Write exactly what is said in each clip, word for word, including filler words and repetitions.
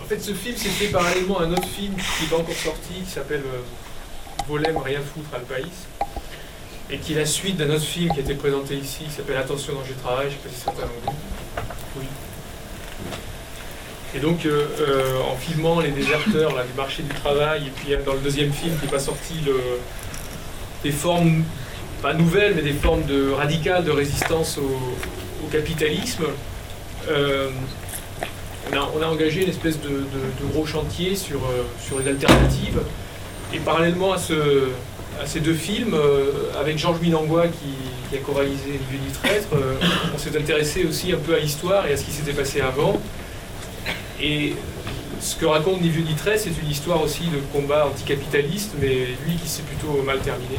fait, ce film s'est fait parallèlement à un autre film qui n'est pas encore sorti, qui s'appelle euh, Volem, rien foutre à le pays, et qui est la suite d'un autre film qui a été présenté ici, qui s'appelle Attention danger de travail, je ne sais pas si certains l'ont vu. Oui. Et donc, euh, euh, en filmant les déserteurs là, du marché du travail, et puis dans le deuxième film qui n'est pas sorti, le, des formes, pas nouvelles, mais des formes de, radicales de résistance au, au capitalisme, euh, on, a, on a engagé une espèce de, de, de gros chantier sur, euh, sur les alternatives. Et parallèlement à, ce, à ces deux films, euh, avec Georges Minangua qui, qui a co-réalisé Ni vu ni traître, euh, on s'est intéressé aussi un peu à l'histoire et à ce qui s'était passé avant. Et ce que raconte Ni vu ni traître, c'est une histoire aussi de combat anticapitaliste, mais lui qui s'est plutôt mal terminé.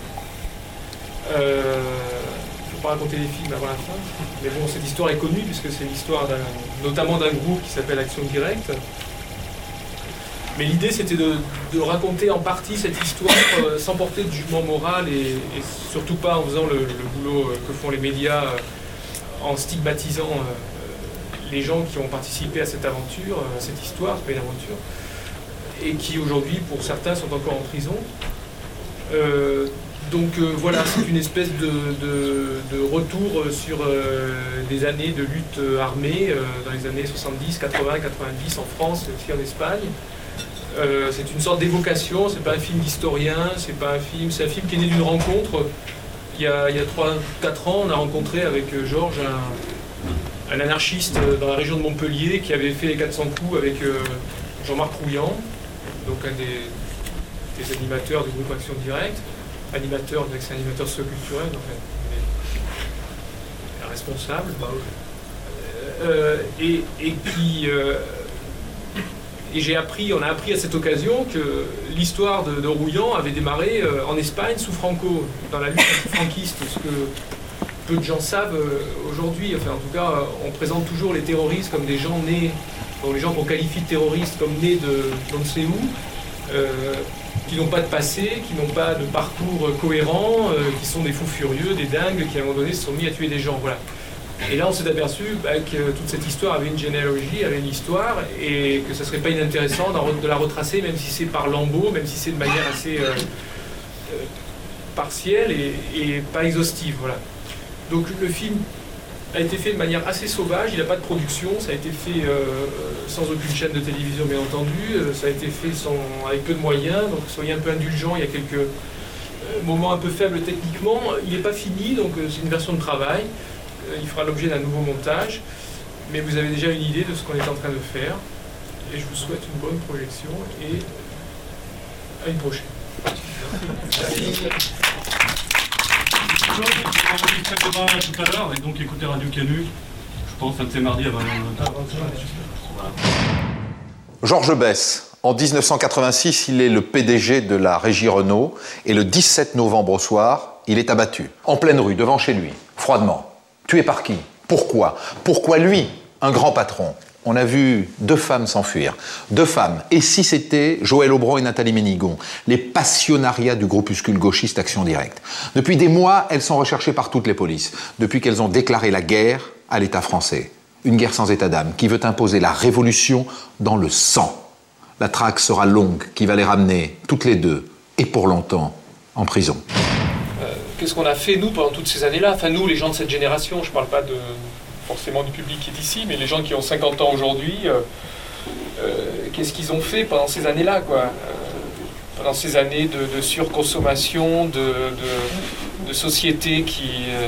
Euh, il ne faut pas raconter les films avant la fin, mais bon, cette histoire est connue puisque c'est l'histoire notamment d'un groupe qui s'appelle Action Directe. Mais l'idée, c'était de, de raconter en partie cette histoire euh, sans porter de jugement moral et, et surtout pas en faisant le, le boulot que font les médias euh, en stigmatisant euh, les gens qui ont participé à cette aventure, à cette histoire, c'est pas une aventure, et qui aujourd'hui, pour certains, sont encore en prison. Euh, donc euh, voilà, c'est une espèce de, de, de retour sur euh, des années de lutte armée euh, dans les années soixante-dix, quatre-vingts, quatre-vingt-dix en France et aussi en Espagne. Euh, c'est une sorte d'évocation, c'est pas un film d'historien, c'est pas un film, c'est un film qui est né d'une rencontre. Il y a, il y a trois quatre ans, on a rencontré avec Georges un, un anarchiste dans la région de Montpellier qui avait fait les quatre cents coups avec euh, Jean-Marc Rouillant, donc un des, des animateurs du groupe Action Directe, animateur, c'est un animateur socioculturel, en fait, un responsable, euh, et, et qui... Euh, Et j'ai appris, on a appris à cette occasion que l'histoire de, de Rouillant avait démarré euh, en Espagne sous Franco, dans la lutte anti-franquiste, ce que peu de gens savent euh, aujourd'hui. Enfin, en tout cas, euh, on présente toujours les terroristes comme des gens nés, donc les gens qu'on qualifie de terroristes comme nés de on ne sait où, euh, qui n'ont pas de passé, qui n'ont pas de parcours cohérent, euh, qui sont des fous furieux, des dingues, qui à un moment donné se sont mis à tuer des gens. Voilà. Et là, on s'est aperçu bah, que toute cette histoire avait une généalogie, avait une histoire, et que ça ne serait pas inintéressant de la retracer, même si c'est par lambeaux, même si c'est de manière assez euh, euh, partielle et, et pas exhaustive. Voilà. Donc le film a été fait de manière assez sauvage, il n'a pas de production, ça a été fait euh, sans aucune chaîne de télévision, bien entendu, euh, ça a été fait sans, avec peu de moyens, donc soyez un peu indulgents, il y a quelques euh, moments un peu faibles techniquement. Il n'est pas fini, donc euh, c'est une version de travail. Il fera l'objet d'un nouveau montage, mais vous avez déjà une idée de ce qu'on est en train de faire. Et je vous souhaite une bonne projection et à une prochaine. Merci. Tout à l'heure, et donc écoutez Radio Canu, je pense, un de ces mardis à vingt heures. Georges Besse, en mille neuf cent quatre-vingt-six, il est le P D G de la Régie Renault, et le dix-sept novembre au soir, il est abattu, en pleine rue, devant chez lui, froidement. Tué par qui? Pourquoi? Pourquoi lui, un grand patron? On a vu deux femmes s'enfuir. Deux femmes. Et si c'était Joël Aubron et Nathalie Ménigon, les passionnariats du groupuscule gauchiste Action Directe. Depuis des mois, elles sont recherchées par toutes les polices. Depuis qu'elles ont déclaré la guerre à l'État français. Une guerre sans état d'âme, qui veut imposer la révolution dans le sang. La traque sera longue, qui va les ramener, toutes les deux, et pour longtemps, en prison. Qu'est-ce qu'on a fait, nous, pendant toutes ces années-là? Enfin, nous, les gens de cette génération, je ne parle pas de, forcément du public qui est ici, mais les gens qui ont cinquante ans aujourd'hui, euh, euh, qu'est-ce qu'ils ont fait pendant ces années-là, quoi? euh, Pendant ces années de, de surconsommation, de, de, de société qui, euh,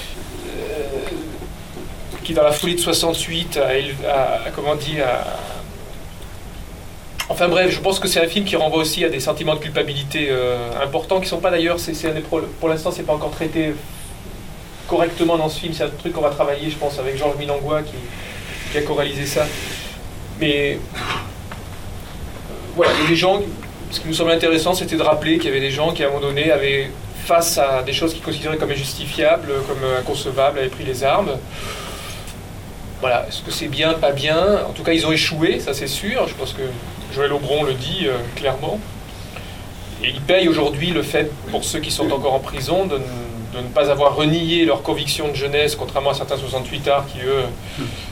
qui, dans la folie de soixante-huit, a, a, a comment dire, a, Enfin bref, je pense que c'est un film qui renvoie aussi à des sentiments de culpabilité euh, importants, qui ne sont pas d'ailleurs, c'est, c'est un des pro- pour l'instant, c'est pas encore traité correctement dans ce film. C'est un truc qu'on va travailler, je pense, avec Georges Minangua qui, qui a co-réalisé ça. Mais euh, voilà, il y a des gens, ce qui nous semble intéressant, c'était de rappeler qu'il y avait des gens qui, à un moment donné, avaient, face à des choses qu'ils considéraient comme injustifiables, comme inconcevables, avaient pris les armes. Voilà, est-ce que c'est bien, pas bien? En tout cas, ils ont échoué, ça c'est sûr. Je pense que Joël Aubron le dit euh, clairement. Et ils payent aujourd'hui le fait, pour ceux qui sont encore en prison, de, de ne pas avoir renié leurs convictions de jeunesse, contrairement à certains soixante-huit ards qui, eux, ont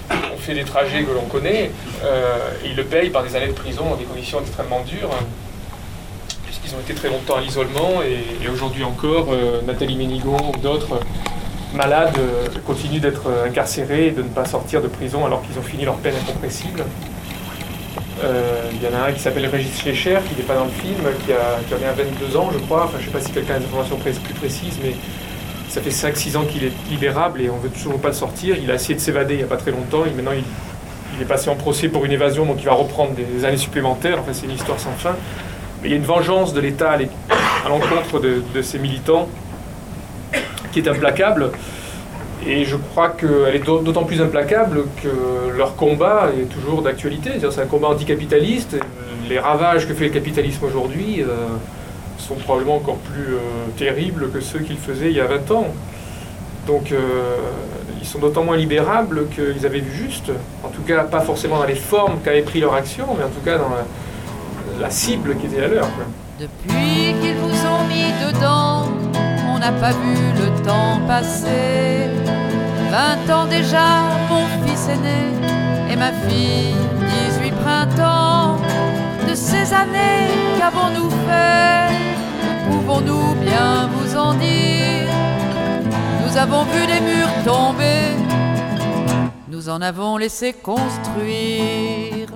fait des trajets que l'on connaît, euh, et ils le payent par des années de prison dans des conditions extrêmement dures, puisqu'ils ont été très longtemps à l'isolement, et, et aujourd'hui encore, euh, Nathalie Ménigon ou d'autres malades euh, continuent d'être incarcérés et de ne pas sortir de prison alors qu'ils ont fini leur peine incompressible. Euh, il y en a un qui s'appelle Régis Schleicher, qui n'est pas dans le film, qui a, qui a vingt-deux ans, je crois. Enfin, je ne sais pas si quelqu'un a des informations plus précises, mais ça fait cinq six ans qu'il est libérable et on ne veut toujours pas le sortir. Il a essayé de s'évader il n'y a pas très longtemps. Et maintenant, il, il est passé en procès pour une évasion, donc il va reprendre des années supplémentaires. Enfin, c'est une histoire sans fin. Mais il y a une vengeance de l'État à l'encontre de, de ces militants qui est implacable. Et je crois qu'elle est d'autant plus implacable que leur combat est toujours d'actualité. C'est un combat anticapitaliste. Les ravages que fait le capitalisme aujourd'hui euh, sont probablement encore plus euh, terribles que ceux qu'ils faisaient il y a vingt ans. Donc euh, ils sont d'autant moins libérables qu'ils avaient vu juste. En tout cas, pas forcément dans les formes qu'avaient pris leur action, mais en tout cas dans la, la cible qui était la leur. Quoi. Depuis qu'ils vous ont mis dedans, on n'a pas vu le temps passer. Vingt ans déjà, mon fils est né, et ma fille, dix-huit printemps. De ces années, qu'avons-nous fait? Pouvons-nous bien vous en dire? Nous avons vu des murs tomber, nous en avons laissé construire.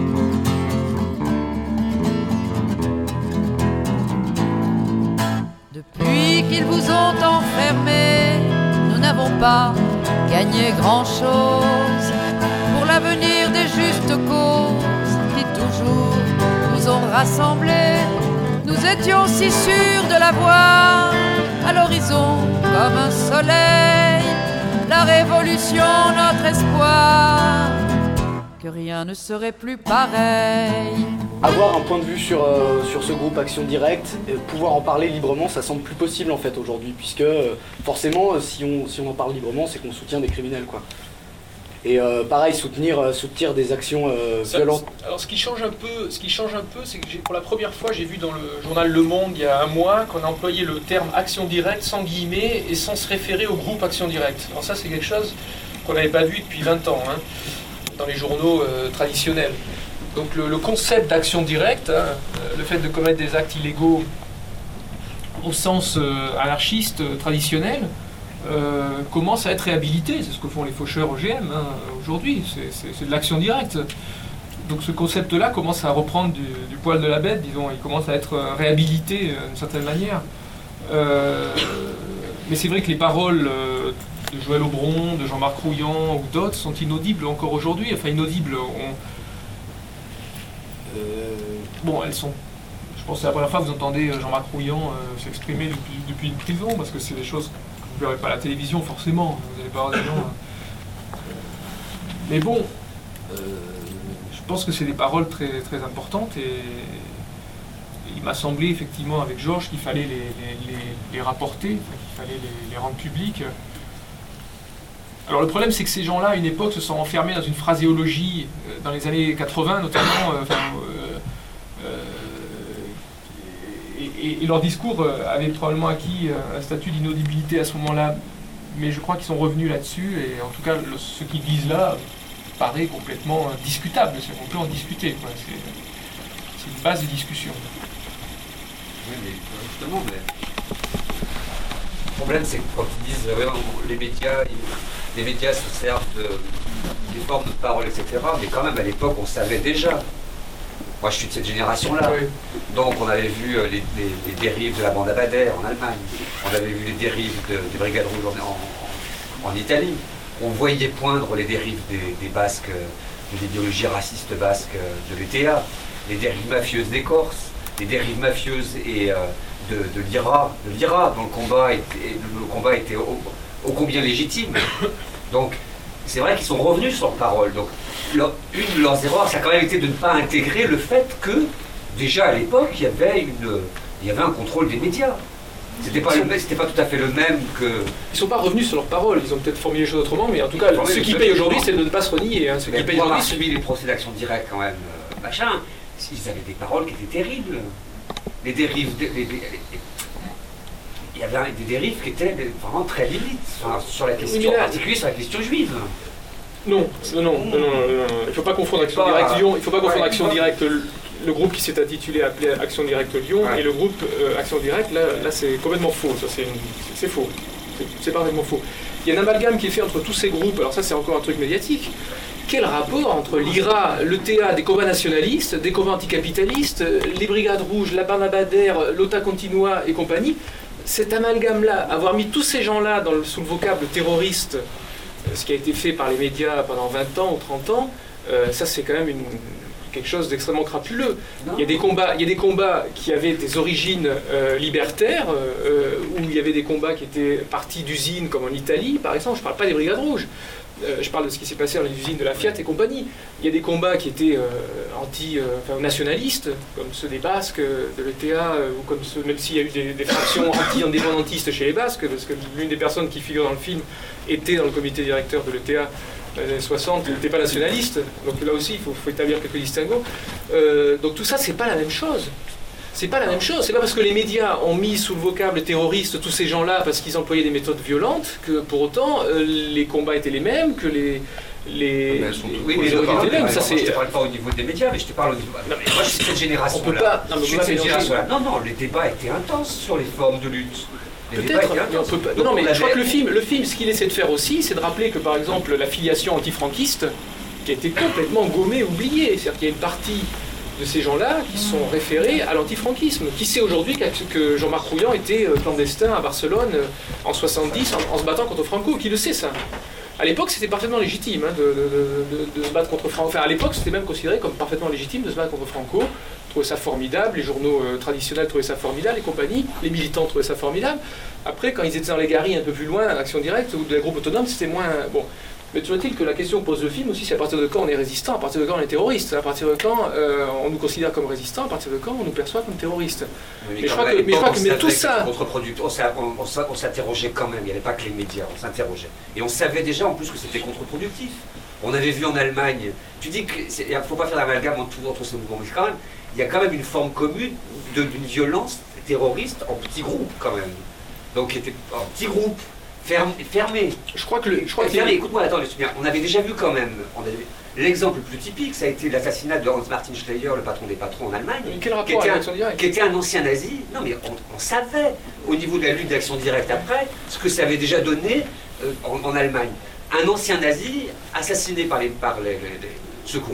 Depuis qu'ils vous ont enfermés, nous n'avons pas gagné grand-chose pour l'avenir des justes causes qui toujours nous ont rassemblés. Nous étions si sûrs de la voir à l'horizon comme un soleil, la révolution, notre espoir, que rien ne serait plus pareil. Avoir un point de vue sur, euh, sur ce groupe Action Directe, et pouvoir en parler librement, ça semble plus possible en fait aujourd'hui, puisque euh, forcément, si on, si on en parle librement, c'est qu'on soutient des criminels, quoi. Et euh, pareil, soutenir, euh, soutenir des actions euh, Ça, violentes. Alors ce qui change un peu, ce qui change un peu, c'est que j'ai, pour la première fois, j'ai vu dans le journal Le Monde il y a un mois qu'on a employé le terme Action Directe sans guillemets et sans se référer au groupe Action Directe. Alors ça, c'est quelque chose qu'on n'avait pas vu depuis vingt ans hein, dans les journaux euh, traditionnels. Donc le, le concept d'action directe, hein, le fait de commettre des actes illégaux au sens euh, anarchiste euh, traditionnel, euh, commence à être réhabilité. C'est ce que font les faucheurs O G M hein, aujourd'hui, c'est, c'est, c'est de l'action directe. Donc ce concept-là commence à reprendre du, du poil de la bête, disons, il commence à être réhabilité euh, d'une certaine manière. Euh, mais c'est vrai que les paroles euh, de Joël Aubron, de Jean-Marc Rouillant ou d'autres sont inaudibles encore aujourd'hui. Enfin inaudibles, on, Euh, bon, elles sont. Je pense que c'est la première fois que vous entendez Jean-Marc Rouillant euh, s'exprimer depuis, depuis une prison, parce que c'est des choses que vous ne verrez pas à la télévision, forcément. Vous n'allez pas avoir des gens. Euh, mais bon, euh, je pense que c'est des paroles très, très importantes, et, et il m'a semblé, effectivement, avec Georges, qu'il fallait les, les, les, les rapporter, qu'il fallait les, les rendre publics. Alors le problème, c'est que ces gens-là, à une époque, se sont enfermés dans une phraséologie, euh, dans les années quatre-vingts notamment, euh, enfin, euh, euh, et, et leur discours euh, avait probablement acquis euh, un statut d'inaudibilité à ce moment-là, mais je crois qu'ils sont revenus là-dessus, et en tout cas, le, ce qu'ils disent là paraît complètement euh, discutable, c'est qu'on peut en discuter, quoi. C'est, c'est une base de discussion. Oui, mais justement, mais... le problème, c'est que quand ils disent euh, les médias, ils... les médias se servent de, des formes de parole, et cetera. Mais quand même, à l'époque, on savait déjà. Moi, je suis de cette génération-là. Oui. Donc, on avait vu les, les, les dérives de la bande Abadère en Allemagne. On avait vu les dérives de, des Brigades Rouges en, en, en Italie. On voyait poindre les dérives des, des Basques, de l'idéologie raciste basque de l'E T A, les dérives mafieuses des Corses, les dérives mafieuses et, euh, de, de l'I R A, de l'I R A, dont le combat était, le combat était ô, ô combien légitime. Donc, c'est vrai qu'ils sont revenus sur leurs paroles. Donc, leur, une de leurs erreurs, ça a quand même été de ne pas intégrer le fait que, déjà à l'époque, il y avait, une, il y avait un contrôle des médias. C'était pas, le, c'était pas tout à fait le même que... Ils ne sont pas revenus sur leurs paroles, ils ont peut-être formulé les choses autrement, mais en tout cas, ce qui paye aujourd'hui, c'est de ne pas se renier. Hein. Ce qui paye aujourd'hui, suivi les procès d'action directe quand même, euh, machin, ils avaient des paroles qui étaient terribles. Les dérives... Les, les, les, il y avait des dérives qui étaient vraiment très limites, enfin, sur la question, oui, là, en particulier sur la question juive. Non, non, non, non, non, non, il ne faut pas confondre Action Directe Lyon, il faut pas confondre Action Directe, le, le groupe qui s'est intitulé appelé Action Directe Lyon, ouais. Et le groupe euh, Action Directe, là, là c'est complètement faux, ça c'est, c'est faux, c'est, c'est parfaitement faux. Il y a un amalgame qui est fait entre tous ces groupes, alors ça c'est encore un truc médiatique. Quel rapport entre l'I R A, le T A, des combats nationalistes, des combats anticapitalistes, les Brigades Rouges, la Barnabadère, l'Ota Continua et compagnie? Cet amalgame-là, avoir mis tous ces gens-là dans le, sous le vocable terroriste, ce qui a été fait par les médias pendant vingt ans ou trente ans, euh, ça c'est quand même une, quelque chose d'extrêmement crapuleux. Il y a des combats, il y a des combats qui avaient des origines euh, libertaires, euh, où il y avait des combats qui étaient partis d'usines comme en Italie, par exemple. Je ne parle pas des Brigades Rouges. Euh, je parle de ce qui s'est passé dans les usines de la Fiat et compagnie. Il y a des combats qui étaient euh, anti-nationalistes, euh, enfin, comme ceux des Basques, de l'E T A, euh, ou comme ceux, même s'il y a eu des, des fractions anti-indépendantistes chez les Basques, parce que l'une des personnes qui figure dans le film était dans le comité directeur de l'E T A dans les années soixante, il n'était pas nationaliste, donc là aussi il faut, faut établir quelques distinguos. Euh, donc tout ça, c'est pas la même chose. C'est pas la même chose, c'est pas parce que les médias ont mis sous le vocable terroriste tous ces gens-là parce qu'ils employaient des méthodes violentes que pour autant euh, les combats étaient les mêmes, que les... les, mais sont, les, oui, les mais origines étaient les mêmes. Ça, c'est... Je te parle pas au niveau des médias, mais je te parle au niveau... Non, mais moi je suis cette génération-là. Non, non, non, les débats étaient intenses sur les formes de lutte. Peut-être, mais on peut pas... Non, mais je crois que le film, le film, ce qu'il essaie de faire aussi, c'est de rappeler que par exemple la filiation antifranquiste, qui a été complètement gommée, oubliée, c'est-à-dire qu'il y a une partie de ces gens-là qui sont référés à l'antifranquisme. Qui sait aujourd'hui que Jean-Marc Rouillant était clandestin à Barcelone en soixante-dix en, en se battant contre Franco? Qui le sait ça? À l'époque, c'était parfaitement légitime hein, de, de, de, de se battre contre Franco. Enfin, à l'époque, c'était même considéré comme parfaitement légitime de se battre contre Franco. On trouvait ça formidable, les journaux euh, traditionnels trouvaient ça formidable, les compagnies, les militants trouvaient ça formidable. Après, quand ils étaient dans les garies un peu plus loin, Action Directe ou des groupes autonomes, c'était moins... Bon. Mais toujours est-il que la question que pose le film aussi, c'est à partir de quand on est résistant, à partir de quand on est terroriste, à partir de quand euh, on nous considère comme résistants, à partir de quand on nous perçoit comme terroristes. Mais, mais, mais je crois que, mais je crois que mais tout ça... On, on, on s'interrogeait quand même, il n'y avait pas que les médias, on s'interrogeait. Et on savait déjà en plus que c'était contre-productif. On avait vu en Allemagne, tu dis qu'il ne faut pas faire l'amalgame entre, entre ces mouvements, mais quand même, il y a quand même une forme commune d'une violence terroriste en petits groupes quand même. Donc, était en petits groupes. Ferme, fermé. Je crois que le. Je crois que fermé. Écoute-moi, attends, on avait déjà vu quand même. L'exemple le plus typique, ça a été l'assassinat de Hans-Martin Schleyer, le patron des patrons en Allemagne. Mais quel rapport qui était, avec Action Directe ? Qui était un ancien nazi. Non, mais on, on savait, au niveau de la lutte d'Action Directe après, ce que ça avait déjà donné euh, en, en Allemagne. Un ancien nazi assassiné par, les, par les, les, les, ceux qu'on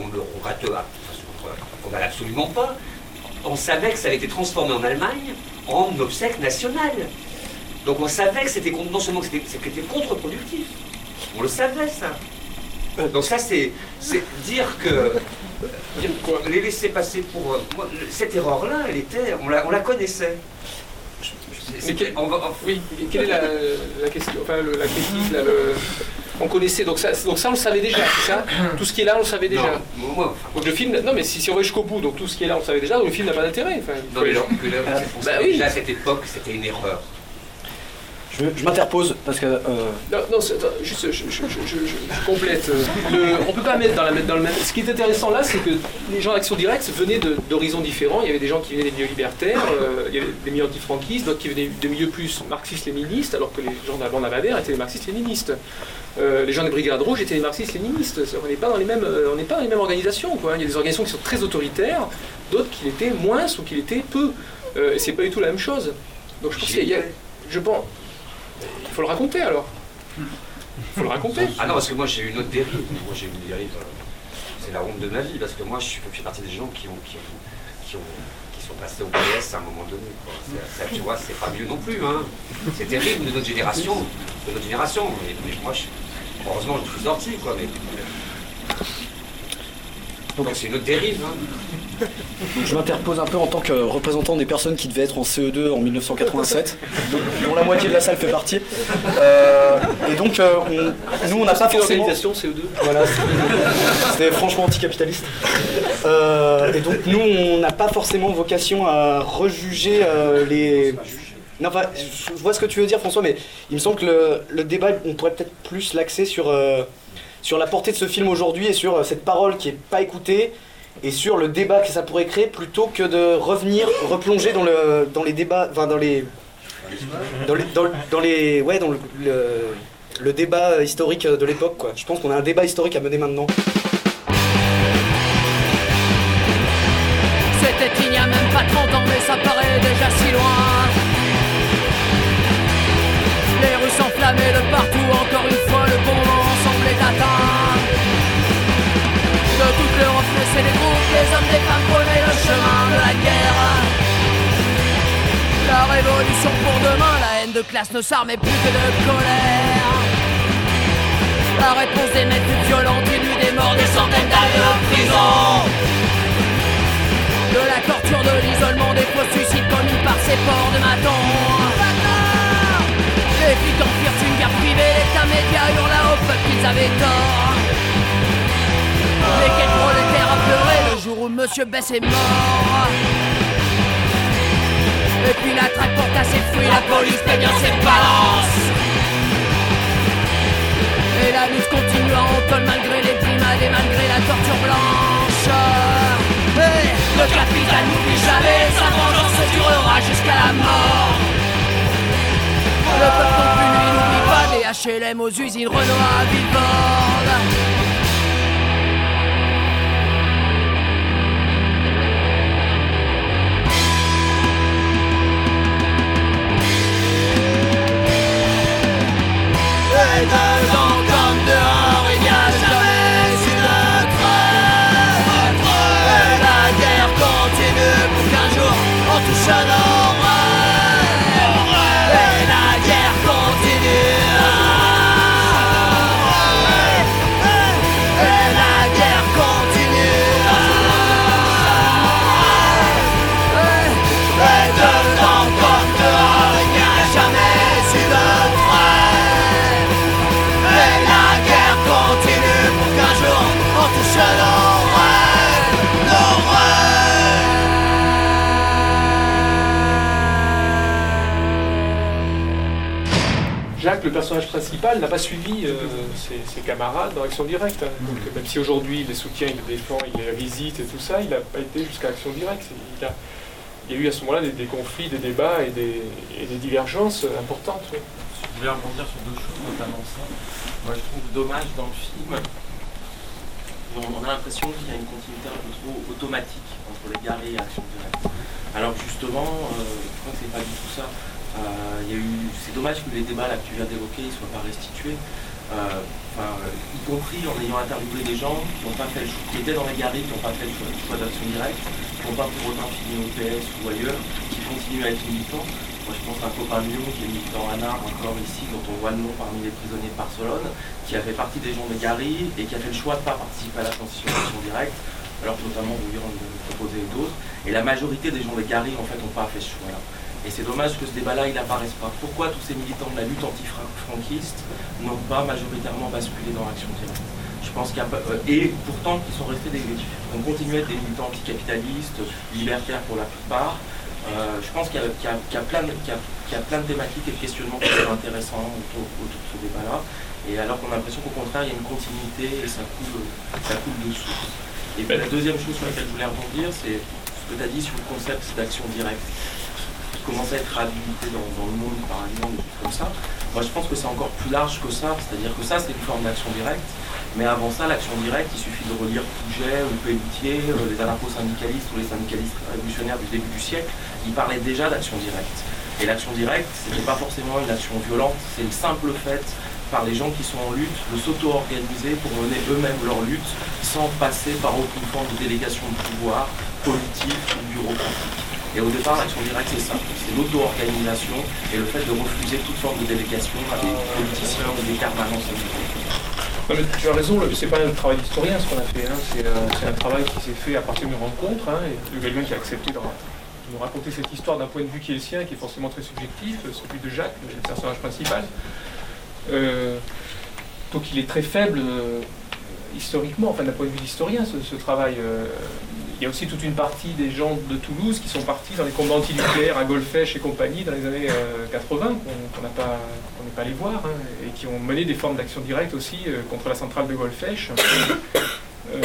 ne condamne absolument pas. On savait que ça avait été transformé en Allemagne en obsèque nationale. Donc on savait que c'était non seulement que c'était, c'était contre-productif, on le savait ça. Donc ça c'est, c'est dire que dire quoi, les laisser passer pour moi, cette erreur-là, elle était, on la, on la connaissait. Mais quel, on va, oui, quelle est la, la question, enfin le, la critique là, le, on connaissait, donc ça, donc ça on le savait déjà, c'est ça? Tout ce qui est là on le savait déjà. Non, moi, donc le film, non mais si, si on va jusqu'au bout, donc tout ce qui est là on le savait déjà, donc le film n'a pas d'intérêt. Enfin, non mais genre, que là, on bah, oui. Déjà à cette époque c'était une erreur. Je, je m'interpose parce que... Euh... Non, non attends, juste, je, je, je, je, je complète. Le, on ne peut pas mettre dans, la, dans le même... Ce qui est intéressant là, c'est que les gens d'Action Directe venaient de, d'horizons différents. Il y avait des gens qui venaient des milieux libertaires, euh, il y avait des milieux antifranquistes, d'autres qui venaient de milieux plus marxistes-léninistes, alors que les gens de la bande Abadère étaient des marxistes-léninistes. Euh, les gens des Brigades Rouges étaient des marxistes-léninistes. On n'est pas dans les mêmes, on n'est pas dans les mêmes organisations, quoi. Il y a des organisations qui sont très autoritaires, d'autres qui l'étaient moins ou qui l'étaient peu. Euh, et c'est pas du tout la même chose. Donc je pense qu'il y a... Je pense... Il faut le raconter alors. Il faut le raconter. Ah non, parce que moi j'ai eu une autre dérive. Moi j'ai eu une dérive, c'est la honte de ma vie, parce que moi je fais partie des gens qui, ont, qui, ont, qui, ont, qui sont passés au P S à un moment donné. Ça, ça, tu vois, c'est pas mieux non plus. Hein. C'est terrible de notre génération. De notre génération. Mais, mais moi, je, heureusement, je suis sorti. Quoi, mais, donc c'est une autre dérive. Hein. Je m'interpose un peu en tant que représentant des personnes qui devaient être en C E deux en mille neuf cent quatre-vingt-sept, dont la moitié de la salle fait partie. Euh, et donc, euh, on, nous, on n'a pas forcément... Organisation C E deux. Voilà, c'était franchement anticapitaliste. Euh, et donc, nous, on n'a pas forcément vocation à rejuger euh, les... Non, enfin, je vois ce que tu veux dire, François, mais il me semble que le, le débat, on pourrait peut-être plus l'axer sur, euh, sur la portée de ce film aujourd'hui et sur euh, cette parole qui n'est pas écoutée, et sur le débat que ça pourrait créer, plutôt que de revenir, replonger dans, le, dans les débats, enfin dans les... Dans les, dans, dans les, ouais, dans le, le, le débat historique de l'époque, quoi. Je pense qu'on a un débat historique à mener maintenant. C'était il n'y a même pas trente ans, mais ça paraît déjà si loin. Les rues s'enflammaient de partout, encore une fois le bon moment semblait atteint. De toute l'Europe naissaient les groupes, les hommes, les femmes prenaient le chemin de la guerre. La révolution pour demain, la haine de classe ne s'armait plus que de colère. La réponse des mecs plus violents, il y eut des morts, des centaines d'années de prison. De la torture, de l'isolement, des faux suicides commis par ces porcs de maton. Les flics en firent une guerre privée, l'État média hurla au peuple qu'ils avaient tort. Mais quel prolétaire a pleuré le jour où Monsieur Bess est mort. Et puis la traque porta ses fruits, la police paie bien ses balances. Et la lutte continua en col malgré les brimades et malgré la torture blanche. Et le capitaine n'oublie jamais, sa vengeance durera jusqu'à la mort. Le peuple non plus lui n'oublie pas des H L M aux usines Renault à Villeborde. Et dedans comme dehors, il n'y a jamais eu de trêve. Et la guerre continue pour qu'un jour on touche nos rêves. Et la guerre continue. Et la guerre continue. Et dedans comme dehors, il n'y a jamais eu de trêve. Et la guerre continue pour qu'un jour on touche nos rêves, nos rêves. Jacques, le personnage principal, n'a pas suivi euh, ses, ses camarades dans Action Directe. Hein. Donc, même si aujourd'hui il les soutient, il les défend, il les visite et tout ça, il n'a pas été jusqu'à Action Directe. Il, a, il y a eu à ce moment-là des, des conflits, des débats et des, et des divergences importantes. Oui. Je voulais rebondir sur deux choses, notamment ça. Moi, je trouve dommage dans le film, on a l'impression qu'il y a une continuité un peu trop automatique entre les Gary et Action Directe. Alors que justement, euh, je crois que c'est pas du tout ça. Euh, il y a eu, c'est dommage que les débats là, que tu viens d'évoquer ne soient pas restitués. Euh, enfin, y compris en ayant interviewé des gens qui n'ont pas fait le choix, qui étaient dans les Gary, qui n'ont pas fait le choix, le choix d'Action Directe, qui n'ont pas pour autant fini au P S ou ailleurs, qui continuent à être militants. Moi, je pense à un copain Lyon qui est militant à Nard, encore ici, dont on voit le nom parmi les prisonniers de Barcelone, qui a fait partie des gens de Gary et qui a fait le choix de ne pas participer à la transition d'Action Directe, alors que notamment Rouillon le proposait et d'autres. Et la majorité des gens de Gary, en fait, n'ont pas fait ce choix-là. Et c'est dommage que ce débat-là, il n'apparaisse pas. Pourquoi tous ces militants de la lutte anti-franquiste n'ont pas majoritairement basculé dans l'Action Directe? Je pense qu'il y a pas, euh, et pourtant, ils sont restés des, ont continué à être des militants anticapitalistes, libertaires pour la plupart. Euh, je pense qu'il y, qu'il y, qu'il y, qu'il y, qu'il y a plein de thématiques et de questionnements qui sont intéressants autour, autour de ce débat-là. Et alors qu'on a l'impression qu'au contraire, il y a une continuité et ça coule, ça coule de source. Et puis la deuxième chose sur laquelle je voulais rebondir, c'est ce que tu as dit sur le concept d'action directe, qui commence à être réhabilité dans, dans le monde, par exemple, des choses comme ça. Moi, je pense que c'est encore plus large que ça, c'est-à-dire que ça, c'est une forme d'action directe. Mais avant ça, l'action directe, il suffit de relire Pouget ou Pelletier, euh, les anarcho-syndicalistes ou les syndicalistes révolutionnaires du début du siècle, ils parlaient déjà d'action directe. Et l'action directe, ce n'était pas forcément une action violente, c'est le simple fait, par les gens qui sont en lutte, de s'auto-organiser pour mener eux-mêmes leur lutte, sans passer par aucune forme de délégation de pouvoir, politique ou bureaucratique. Et au départ, l'action directe, c'est ça, c'est l'auto-organisation et le fait de refuser toute forme de délégation à des politiciens ou des permanents syndicaux. Non, mais tu as raison, c'est pas un travail d'historien ce qu'on a fait, hein. c'est, euh, c'est un travail qui s'est fait à partir d'une rencontre, hein, et de quelqu'un qui a accepté de, de nous raconter cette histoire d'un point de vue qui est le sien, qui est forcément très subjectif, celui de Jacques, le personnage principal. Euh, donc il est très faible euh, historiquement, enfin d'un point de vue d'historien ce, ce travail. Euh, il y a aussi toute une partie des gens de Toulouse qui sont partis dans les combats antinucléaires à Golfech et compagnie dans les années euh, quatre-vingts, qu'on n'a pas, qu'on n'est pas allé voir, hein, et qui ont mené des formes d'action directe aussi euh, contre la centrale de Golfech. Euh,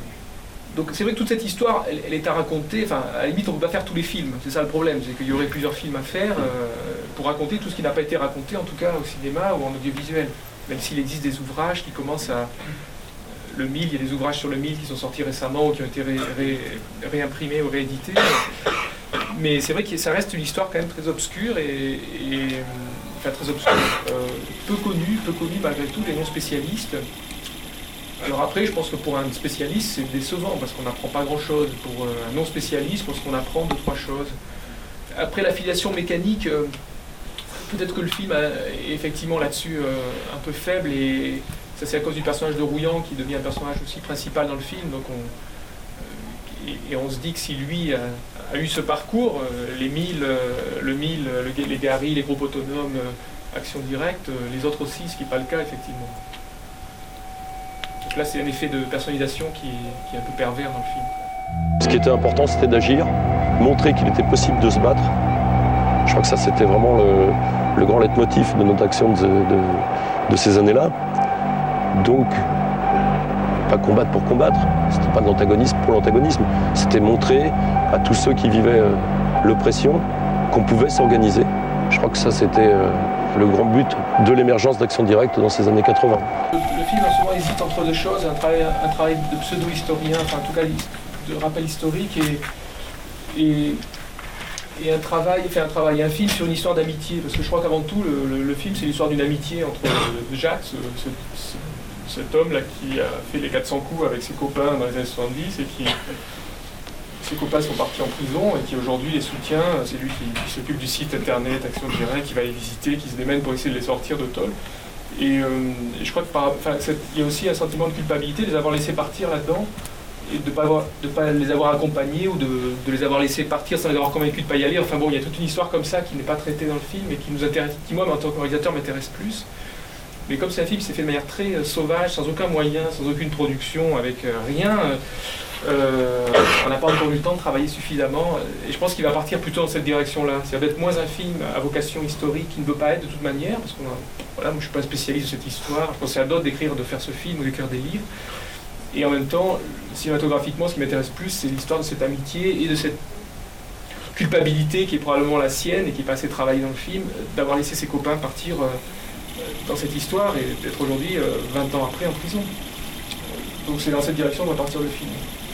donc c'est vrai que toute cette histoire, elle, elle est à raconter, enfin à la limite on ne peut pas faire tous les films, c'est ça le problème, c'est qu'il y aurait plusieurs films à faire euh, pour raconter tout ce qui n'a pas été raconté, en tout cas au cinéma ou en audiovisuel. même s'il existe des ouvrages qui commencent à... Le mille, il y a des ouvrages sur le mille qui sont sortis récemment ou qui ont été ré, ré, réimprimés ou réédités. Mais c'est vrai que ça reste une histoire quand même très obscure et, et enfin très obscure, euh, peu connue, peu connue malgré tout des non-spécialistes. Alors après, je pense que pour un spécialiste, c'est décevant parce qu'on n'apprend pas grand-chose. Pour un non-spécialiste, je pense qu'on apprend deux, trois choses. Après l'affiliation mécanique, euh, peut-être que le film est effectivement là-dessus euh, un peu faible et ça c'est à cause du personnage de Rouillant qui devient un personnage aussi principal dans le film. Donc on, euh, et, et on se dit que si lui a, a eu ce parcours, euh, les mille, euh, le mille, le, les garis, les groupes autonomes, euh, action directe, euh, les autres aussi, ce qui n'est pas le cas effectivement. Donc là c'est un effet de personnalisation qui, qui est un peu pervers dans le film. Ce qui était important, c'était d'agir, montrer qu'il était possible de se battre. Je crois que ça, c'était vraiment le, le grand leitmotiv de notre action de, de, de ces années-là. Donc, pas combattre pour combattre, c'était pas de l'antagonisme pour l'antagonisme, c'était montrer à tous ceux qui vivaient euh, l'oppression qu'on pouvait s'organiser. Je crois que ça, c'était euh, le grand but de l'émergence d'Action Directe dans ces années quatre-vingts. Le, le film, en ce moment, hésite entre deux choses, un travail, un travail de pseudo-historien, enfin en tout cas de rappel historique et, et, et un travail, enfin un travail, un film sur une histoire d'amitié, parce que je crois qu'avant tout, le, le, le film, c'est l'histoire d'une amitié entre euh, Jacques, ce, ce, cet homme-là qui a fait les quatre cents coups avec ses copains dans les années soixante-dix et qui... Ses copains sont partis en prison et qui aujourd'hui les soutient. C'est lui qui, qui s'occupe du site internet Action Directe, qui va les visiter, qui se démène pour essayer de les sortir de tôle. Et, euh, et je crois qu'il y a aussi un sentiment de culpabilité de les avoir laissés partir là-dedans et de ne pas, pas les avoir accompagnés ou de, de les avoir laissés partir sans les avoir convaincus de ne pas y aller. Enfin bon, il y a toute une histoire comme ça qui n'est pas traitée dans le film et qui nous intéresse, qui moi, en tant que réalisateur, m'intéresse plus. Mais comme c'est un film qui s'est fait de manière très euh, sauvage, sans aucun moyen, sans aucune production, avec euh, rien, euh, euh, on n'a pas encore eu le temps de travailler suffisamment. Et je pense qu'il va partir plutôt dans cette direction-là. C'est-à-dire d'être moins un film à vocation historique qui ne veut pas être de toute manière, parce que voilà, moi je ne suis pas un spécialiste de cette histoire. Je pense que c'est à d'autres d'écrire, de faire ce film ou d'écrire des livres. Et en même temps, cinématographiquement, ce qui m'intéresse plus, c'est l'histoire de cette amitié et de cette culpabilité qui est probablement la sienne et qui n'est pas assez travaillée dans le film, d'avoir laissé ses copains partir euh, dans cette histoire et d'être aujourd'hui, euh, vingt ans après, en prison. Donc c'est dans cette direction que va partir le film.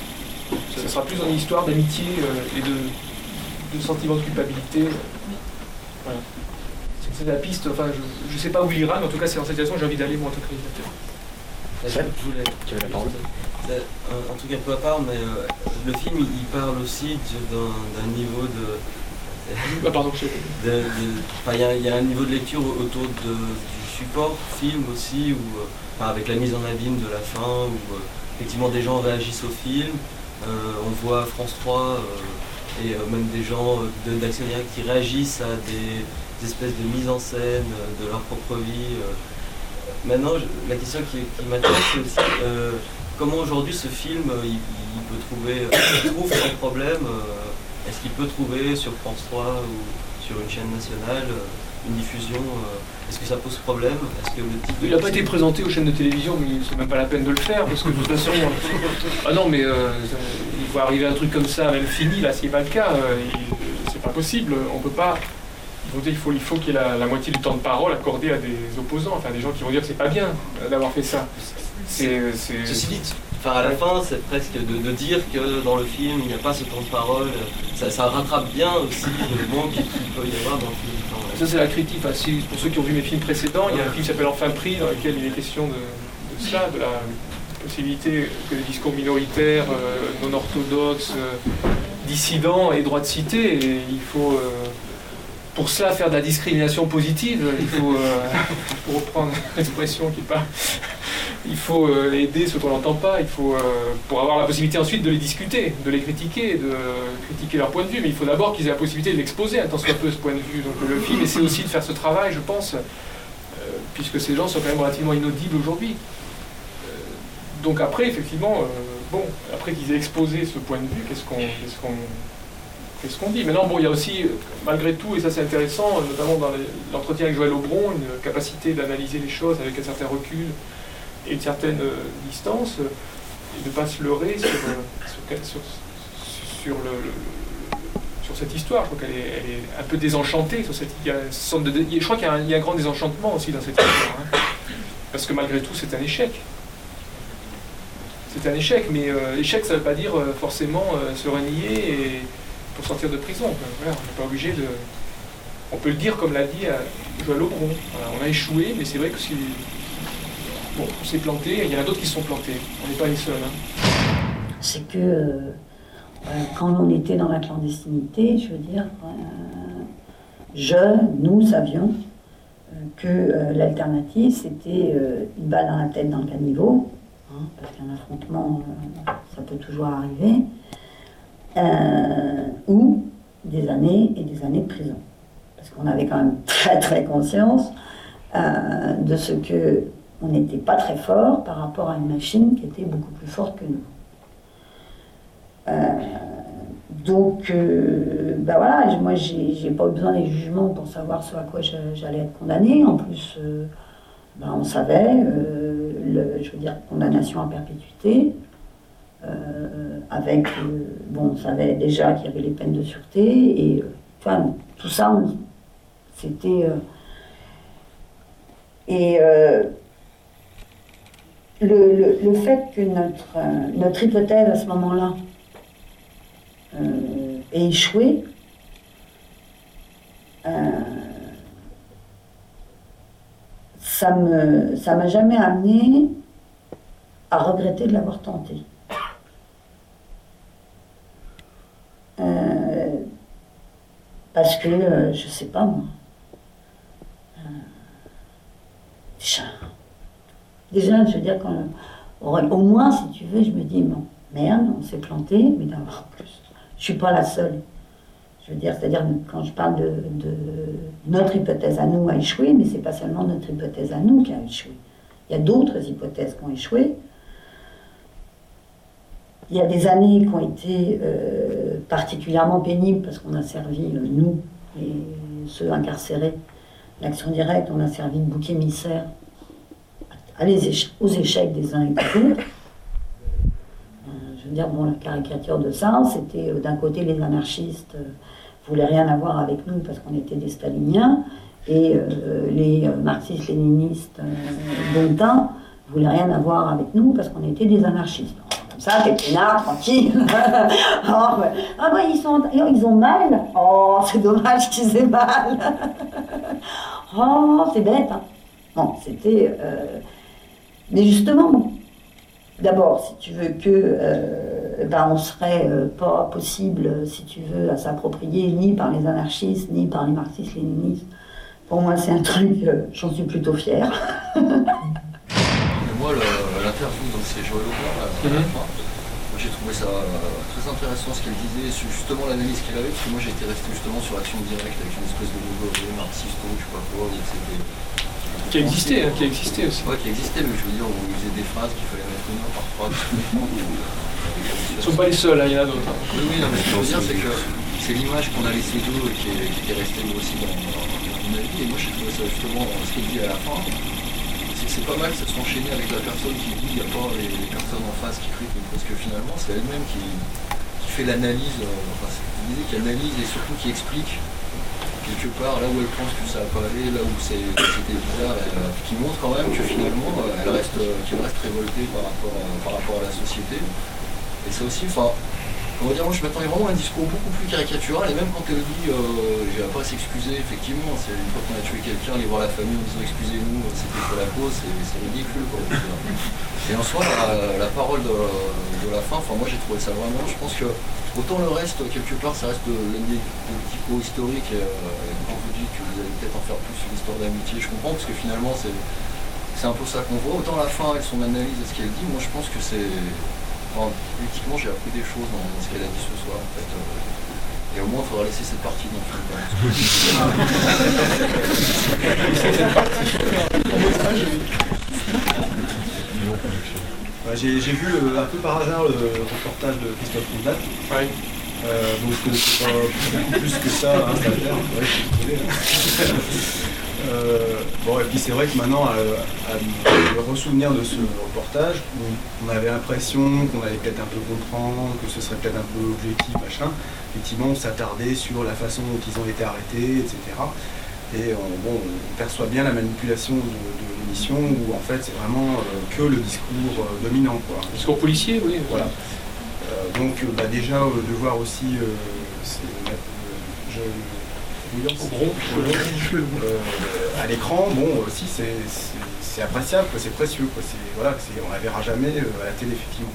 Ce sera plus une histoire d'amitié euh, et de, de sentiment de culpabilité. Voilà. C'est la piste, enfin je ne sais pas où il ira, mais en tout cas c'est dans cette direction que j'ai envie d'aller moi en tant que réalisateur. Je voulais... Tu avais la parole. Un, un truc un peu à part, mais euh, le film il parle aussi d'un niveau de... Ah, pardon, je sais pas. Il y, y a un niveau de lecture autour de, du support film aussi, où, euh, avec la mise en abîme de la fin, où euh, effectivement des gens réagissent au film. Euh, on voit France trois euh, et euh, même des gens euh, d'Action Directe qui réagissent à des, des espèces de mise en scène euh, de leur propre vie. Euh. Maintenant, je, la question qui, qui m'intéresse, c'est aussi euh, comment aujourd'hui ce film, euh, il, il peut trouver, euh, il trouve sans problème. Euh, Est-ce qu'il peut trouver sur France trois ou sur une chaîne nationale une diffusion? Est-ce que ça pose problème? Est-ce que le type Il n'a pas été présenté aux chaînes de télévision, mais c'est même pas la peine de le faire, parce que de toute façon... ah non, mais euh, il va arriver un truc comme ça, même fini, là, ce n'est pas le cas. Euh, c'est pas possible, on peut pas... Il faut, il faut qu'il y ait la, la moitié du temps de parole accordé à des opposants, enfin des gens qui vont dire que c'est pas bien d'avoir fait ça. C'est, c'est... Ceci dit, enfin, à la fin, c'est presque de, de dire que dans le film, il n'y a pas ce temps de parole. Ça, ça rattrape bien aussi le manque qu'il peut y avoir dans le film. Enfin, ça, c'est la critique. Enfin, si, pour ceux qui ont vu mes films précédents, il y a un film qui s'appelle Enfin pris, dans lequel il est question de, de ça, de la possibilité que les discours minoritaires, euh, non orthodoxes, euh, dissidents aient droit de citer. Et il faut... Euh, pour cela, faire de la discrimination positive, il faut, euh, pour reprendre l'expression qui parle, il faut euh, aider ceux qu'on n'entend pas, il faut, euh, pour avoir la possibilité ensuite de les discuter, de les critiquer, de critiquer leur point de vue, mais il faut d'abord qu'ils aient la possibilité de l'exposer, un tant soit peu ce point de vue. Donc le film essaie aussi de faire ce travail, je pense, euh, puisque ces gens sont quand même relativement inaudibles aujourd'hui. Euh, donc après, effectivement, euh, bon, après qu'ils aient exposé ce point de vue, qu'est-ce qu'on... Qu'est-ce qu'on Qu'est-ce qu'on dit? Maintenant, bon, il y a aussi, malgré tout, et ça c'est intéressant, notamment dans l'entretien avec Joël Aubron, une capacité d'analyser les choses avec un certain recul et une certaine euh, distance, et de ne pas se leurrer sur, sur, sur, sur, le, le, sur cette histoire. Je crois qu'elle est, elle est un peu désenchantée. Sur cette, il y a, de, je crois qu'il y a un, il y a un grand désenchantement aussi dans cette histoire. Hein. Parce que malgré tout, c'est un échec. C'est un échec, mais euh, échec, ça ne veut pas dire euh, forcément euh, se renier et, pour sortir de prison. Voilà, on n'est pas obligé de... On peut le dire, comme l'a dit euh, Joël Aubron. Voilà, on a échoué, mais c'est vrai que c'est... Bon, on s'est planté, il y en a d'autres qui se sont plantés. On n'est pas les seuls. Hein. C'est que euh, quand on était dans la clandestinité, je veux dire, euh, je, nous savions euh, que euh, l'alternative, c'était euh, une balle dans la tête dans le caniveau, hein, parce qu'un affrontement, euh, ça peut toujours arriver, euh, ou des années et des années de prison. Parce qu'on avait quand même très très conscience euh, de ce que on n'était pas très fort par rapport à une machine qui était beaucoup plus forte que nous. Euh, donc, euh, ben voilà, moi j'ai pas eu besoin des jugements pour savoir ce à quoi j'allais être condamnée. En plus, euh, ben, on savait, euh, le, je veux dire, condamnation à perpétuité, euh, avec, euh, bon, on savait déjà qu'il y avait les peines de sûreté, et euh, enfin, tout ça, c'était... Euh, et euh, le, le, le fait que notre, euh, notre hypothèse à ce moment-là Euh, et échoué, euh, ça me, ça m'a jamais amené à regretter de l'avoir tenté. Euh, parce que, euh, je sais pas moi, euh, déjà, déjà, je veux dire, quand, au moins, si tu veux, je me dis, bon, merde, on s'est planté, mais d'abord, plus. Je ne suis pas la seule. Je veux dire, c'est-à-dire, quand je parle de, de notre hypothèse à nous a échoué, mais ce n'est pas seulement notre hypothèse à nous qui a échoué. Il y a d'autres hypothèses qui ont échoué. Il y a des années qui ont été euh, particulièrement pénibles parce qu'on a servi, euh, nous, et ceux incarcérés, l'action directe, on a servi de bouc émissaire à les éche- aux échecs des uns et des autres. Je veux dire, bon, la caricature de ça, c'était euh, d'un côté les anarchistes euh, voulaient rien avoir avec nous parce qu'on était des staliniens, et euh, les euh, marxistes-léninistes euh, bontins voulaient rien avoir avec nous parce qu'on était des anarchistes. Alors, comme ça, t'es peinard, tranquille. oh, ouais. Ah bah ils, sont, ils ont mal. Oh, c'est dommage qu'ils aient mal. oh, c'est bête. Hein. Bon, c'était... Euh... Mais justement... D'abord, si tu veux que euh, ben on serait euh, pas possible, si tu veux, à s'approprier ni par les anarchistes ni par les marxistes-léninistes. Pour moi, c'est un truc, euh, j'en suis plutôt fière. Moi, l'interview, donc c'est Joël Aubron, là, mm-hmm. moi, j'ai trouvé ça euh, très intéressant ce qu'elle disait, sur justement l'analyse qu'elle avait, parce que moi j'étais resté justement sur l'action directe avec une espèce de logo marxiste, je sais pas quoi, où c'était. Qui existait, hein, qui existait aussi. Ouais, qui existait, mais je veux dire, on faisait des phrases qu'il fallait mettre une heure par phrase. Ils ne sont pas les seuls, hein, il y en a d'autres. Hein. Oui, oui, non, mais ce que je veux dire, c'est que c'est l'image qu'on a laissée d'eux et qui est, qui est restée moi aussi dans, dans mon avis. Et moi, j'ai trouvé ça justement, ce qu'elle dit à la fin, c'est que c'est pas mal de s'enchaîner avec la personne qui dit, il n'y a pas les, les personnes en face qui crient, parce que finalement, c'est elle-même qui, qui fait l'analyse, euh, enfin, c'est qui disait, qui analyse et surtout qui explique. Quelque part, là où elle pense que ça n'a pas allé, là où c'était bizarre, elle, euh, qui montre quand même que finalement, euh, elle reste, euh, qu'elle reste révoltée par rapport, à, par rapport à la société. Et ça aussi, enfin, on va dire, moi je m'attendais vraiment à un discours beaucoup plus caricatural, et même quand elle dit, euh, j'ai pas à s'excuser, effectivement, c'est une fois qu'on a tué quelqu'un, aller voir la famille en disant excusez-nous, c'était pour la cause, c'est ridicule, quoi. Et en soi, la, la parole de, de la fin, enfin moi j'ai trouvé ça vraiment, je pense que autant le reste, quelque part, ça reste de l'anecdotico historique, et euh, quand vous dites que vous allez peut-être en faire plus sur l'histoire d'amitié, je comprends, parce que finalement c'est un peu ça qu'on voit, autant la fin et son analyse et ce qu'elle dit, moi je pense que c'est... Enfin, politiquement j'ai appris des choses dans, dans ce qu'elle a dit ce soir, en fait. Euh, Et au moins, il faudra laisser cette partie dans le film. J'ai vu le, un peu par hasard le reportage de Christophe Rondat. Oui. Euh, donc je connaissais pas beaucoup plus que ça, hein, ça a l'air. Ouais, je suis désolé. Euh, bon, et puis c'est vrai que maintenant, à, à me ressouvenir de ce reportage, on, on avait l'impression qu'on allait peut-être un peu comprendre, que ce serait peut-être un peu objectif, machin. Effectivement, on s'attardait sur la façon dont ils ont été arrêtés, et cetera. Et on, bon, on perçoit bien la manipulation de, de l'émission où en fait c'est vraiment euh, que le discours euh, dominant. Quoi. Le discours policier, oui. Voilà. Euh, donc bah, déjà euh, de voir aussi euh, c'est, euh, je, euh, à l'écran, bon aussi c'est, c'est, c'est appréciable, quoi, c'est précieux. Quoi, c'est, voilà, c'est, on ne la verra jamais euh, à la télé effectivement.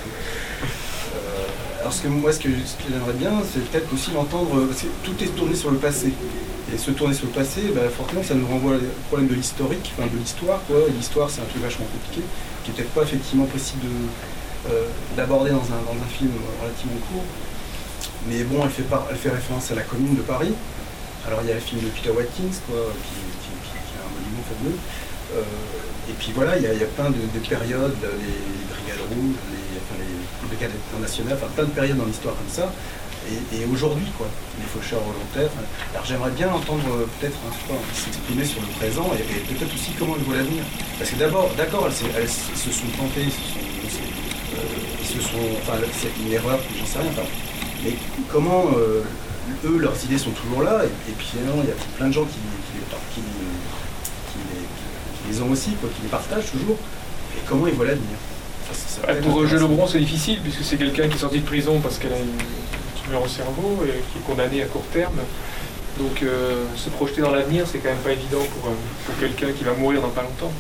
Euh, alors ce que moi ce que, ce que j'aimerais bien c'est peut-être aussi l'entendre, parce que tout est tourné sur le passé. Et se tourner sur le passé, bah, forcément, ça nous renvoie au problème de l'historique, enfin de l'histoire. Quoi. L'histoire, c'est un truc vachement compliqué, qui n'est peut-être pas effectivement possible de, euh, d'aborder dans un, dans un film relativement court. Mais bon, elle fait, par, elle fait référence à la Commune de Paris. Alors il y a le film de Peter Watkins, quoi, qui, qui, qui, qui est un monument fabuleux. Euh, et puis voilà, il y a, il y a plein de, de périodes, les, les brigades rouges, les, enfin, les, les brigades internationales, enfin plein de périodes dans l'histoire comme ça. Et, et aujourd'hui, quoi, les faucheurs volontaires. Alors j'aimerais bien entendre euh, peut-être un fois s'exprimer sur le présent et, et peut-être aussi comment ils voient l'avenir. Parce que d'abord, d'accord, elles, elles, elles se sont plantées, se sont, euh, ils se sont, enfin, c'est une erreur, j'en sais rien. Enfin, mais comment euh, eux, leurs idées sont toujours là, et, et puis non, il y a plein de gens qui, qui, qui, qui, les, qui les ont aussi, quoi, qui les partagent toujours. Et comment ils voient l'avenir. Enfin, ouais, pour Roger Lebron, c'est difficile puisque c'est quelqu'un qui est sorti de prison parce qu'elle a une au cerveau et qui est condamné à court terme. Donc euh, se projeter dans l'avenir, c'est quand même pas évident pour, euh, pour quelqu'un qui va mourir dans pas longtemps.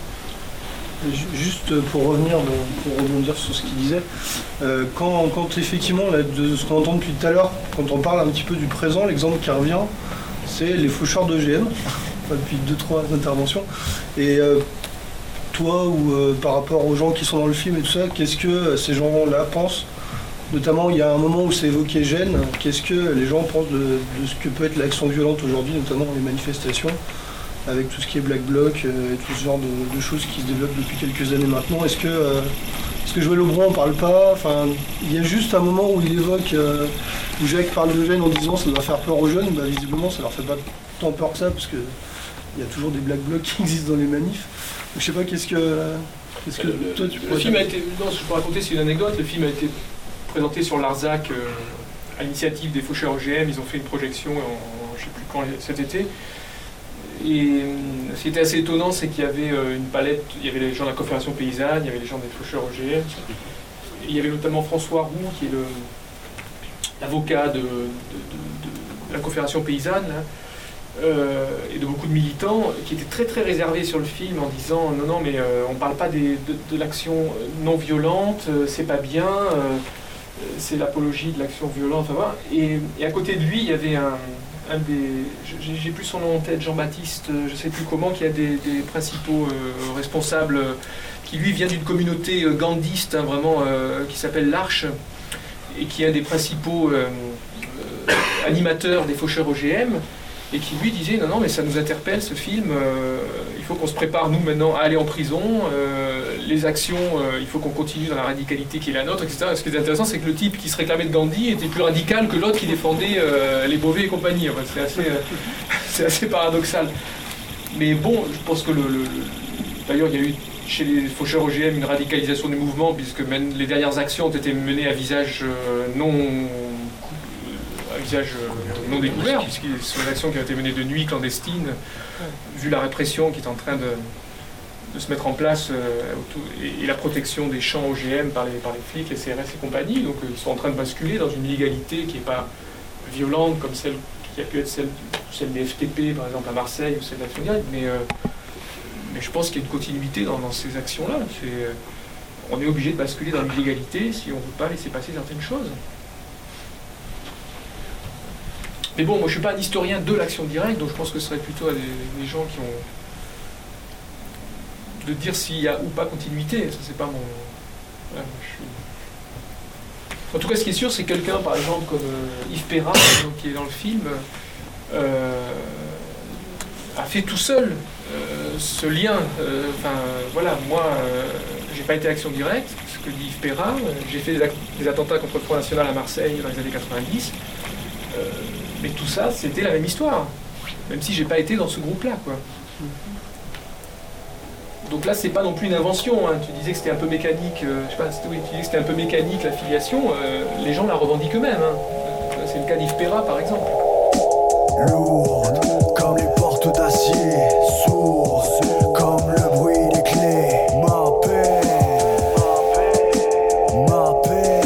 Juste pour revenir, pour rebondir sur ce qu'il disait, euh, quand, quand effectivement, là, de ce qu'on entend depuis tout à l'heure, quand on parle un petit peu du présent, l'exemple qui revient, c'est les faucheurs d'O G M, enfin, depuis deux trois interventions. Et euh, toi, ou euh, par rapport aux gens qui sont dans le film et tout ça, qu'est-ce que euh, ces gens-là pensent? Notamment, il y a un moment où c'est évoqué gêne. Qu'est-ce que les gens pensent de, de ce que peut être l'action violente aujourd'hui, notamment dans les manifestations, avec tout ce qui est Black Bloc euh, et tout ce genre de, de choses qui se développent depuis quelques années maintenant. Est-ce que, euh, est-ce que Joël Lebron en parle pas? Enfin, il y a juste un moment où il évoque, euh, où Jacques parle de gêne en disant ça doit faire peur aux jeunes. Bah, visiblement, ça leur fait pas tant peur que ça, parce que il y a toujours des Black Blocs qui existent dans les manifs. Donc, je sais pas, qu'est-ce que... Qu'est-ce que le, toi, tu le film a été... Non, je peux raconter, c'est une anecdote. Le film a été présenté sur l'Arzac euh, à l'initiative des faucheurs O G M. Ils ont fait une projection, en, en, je ne sais plus quand, cet été. Et euh, ce qui était assez étonnant, c'est qu'il y avait euh, une palette. Il y avait les gens de la Confédération Paysanne, il y avait les gens des faucheurs O G M. Et il y avait notamment François Roux, qui est le, l'avocat de, de, de, de, de la Confédération Paysanne, là, euh, et de beaucoup de militants, qui étaient très très réservés sur le film en disant non, non, mais euh, on ne parle pas des, de, de l'action non violente, euh, c'est pas bien. Euh, c'est l'apologie de l'action violente, enfin, voilà. et, et à côté de lui, il y avait un, un des... J'ai, j'ai plus son nom en tête, Jean-Baptiste, je ne sais plus comment, qui a des, des principaux euh, responsables, euh, qui lui vient d'une communauté euh, gandhiste, hein, vraiment, euh, qui s'appelle l'Arche, et qui est un des principaux euh, euh, animateurs des faucheurs O G M, et qui lui disait non, non, mais ça nous interpelle ce film, euh, il faut qu'on se prépare nous maintenant à aller en prison, euh, les actions, euh, il faut qu'on continue dans la radicalité qui est la nôtre, et cetera. Ce qui est intéressant, c'est que le type qui se réclamait de Gandhi était plus radical que l'autre qui défendait euh, les Beauvais et compagnie. Enfin, c'est, assez, euh, c'est assez paradoxal. Mais bon, je pense que le, le, d'ailleurs, il y a eu chez les faucheurs O G M une radicalisation du mouvement, puisque même les dernières actions ont été menées à visage euh, non... à visage euh, non découvert, puisque ce sont des actions qui ont été menées de nuit, clandestines, vu la répression qui est en train de, de se mettre en place euh, autour, et, et la protection des champs O G M par les, par les flics, les C R S et compagnie. Donc euh, ils sont en train de basculer dans une illégalité qui n'est pas violente comme celle qui a pu être celle, celle des F T P, par exemple à Marseille, ou celle d'Action Directe, mais, euh, mais je pense qu'il y a une continuité dans, dans ces actions-là. C'est, euh, on est obligé de basculer dans l'illégalité si on ne veut pas laisser passer certaines choses. Mais bon, moi je ne suis pas un historien de l'action directe, donc je pense que ce serait plutôt à des, des gens qui ont... de dire s'il y a ou pas continuité, ça c'est pas mon... Ouais, moi, je suis... En tout cas, ce qui est sûr, c'est que quelqu'un, par exemple, comme euh, Yves Perra, donc, qui est dans le film, euh, a fait tout seul euh, ce lien. Enfin, euh, voilà, moi, euh, j'ai pas été action directe, ce que dit Yves Perra, euh, j'ai fait des, des attentats contre le Front National à Marseille dans les années quatre-vingt-dix, euh, mais tout ça, c'était la même histoire, même si j'ai pas été dans ce groupe-là, quoi. Donc là, c'est pas non plus une invention, hein. Tu disais que c'était un peu mécanique, euh, je sais pas, oui, tu disais que c'était un peu mécanique la filiation, euh, les gens la revendiquent eux-mêmes, hein. C'est le cas d'Yves Perra, par exemple. Lourde, comme les portes porte d'acier, sourd comme le bruit des clés. Ma paix, ma paix,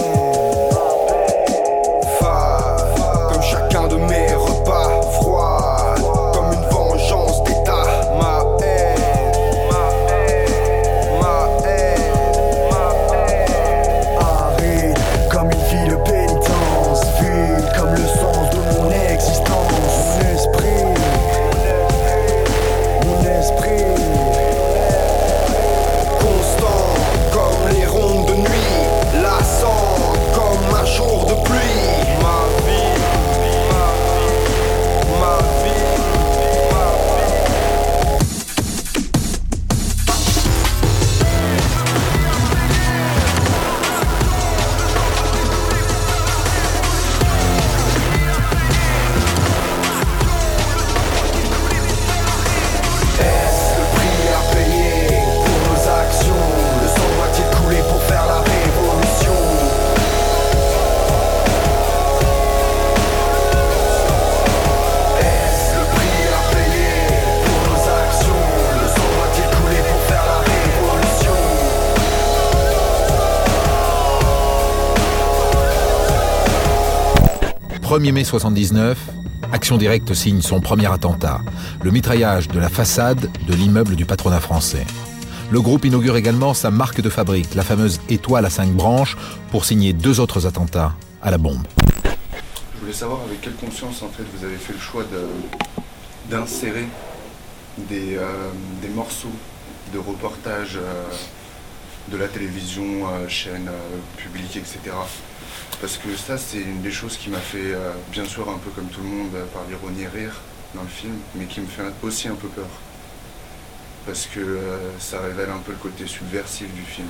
fade comme chacun de mes repas, froide comme une vengeance d'état. Ma haine, ma haine, ma haine, ma haine, aride comme une vie de pénitence, vide comme le sens de mon existence. Mon esprit, mon esprit constant comme les rondes de nuit, lassant comme un jour de pluie. Ma vie, ma vie, ma vie, ma Est-ce le prix à payer pour nos actions? Le sang doit-il couler pour faire la révolution? Est-ce le prix à payer pour nos actions? Le sang doit-il couler pour faire la révolution? premier mai soixante-dix-neuf, Action Directe signe son premier attentat, le mitraillage de la façade de l'immeuble du patronat français. Le groupe inaugure également sa marque de fabrique, la fameuse étoile à cinq branches, pour signer deux autres attentats à la bombe. Je voulais savoir avec quelle conscience en fait vous avez fait le choix de- d'insérer des, euh, des morceaux de reportages euh, de la télévision, euh, chaîne euh, publique, et cetera. Parce que ça, c'est une des choses qui m'a fait, euh, bien sûr, un peu comme tout le monde, euh, par l'ironie rire dans le film, mais qui me fait aussi un peu peur. Parce que euh, ça révèle un peu le côté subversif du film.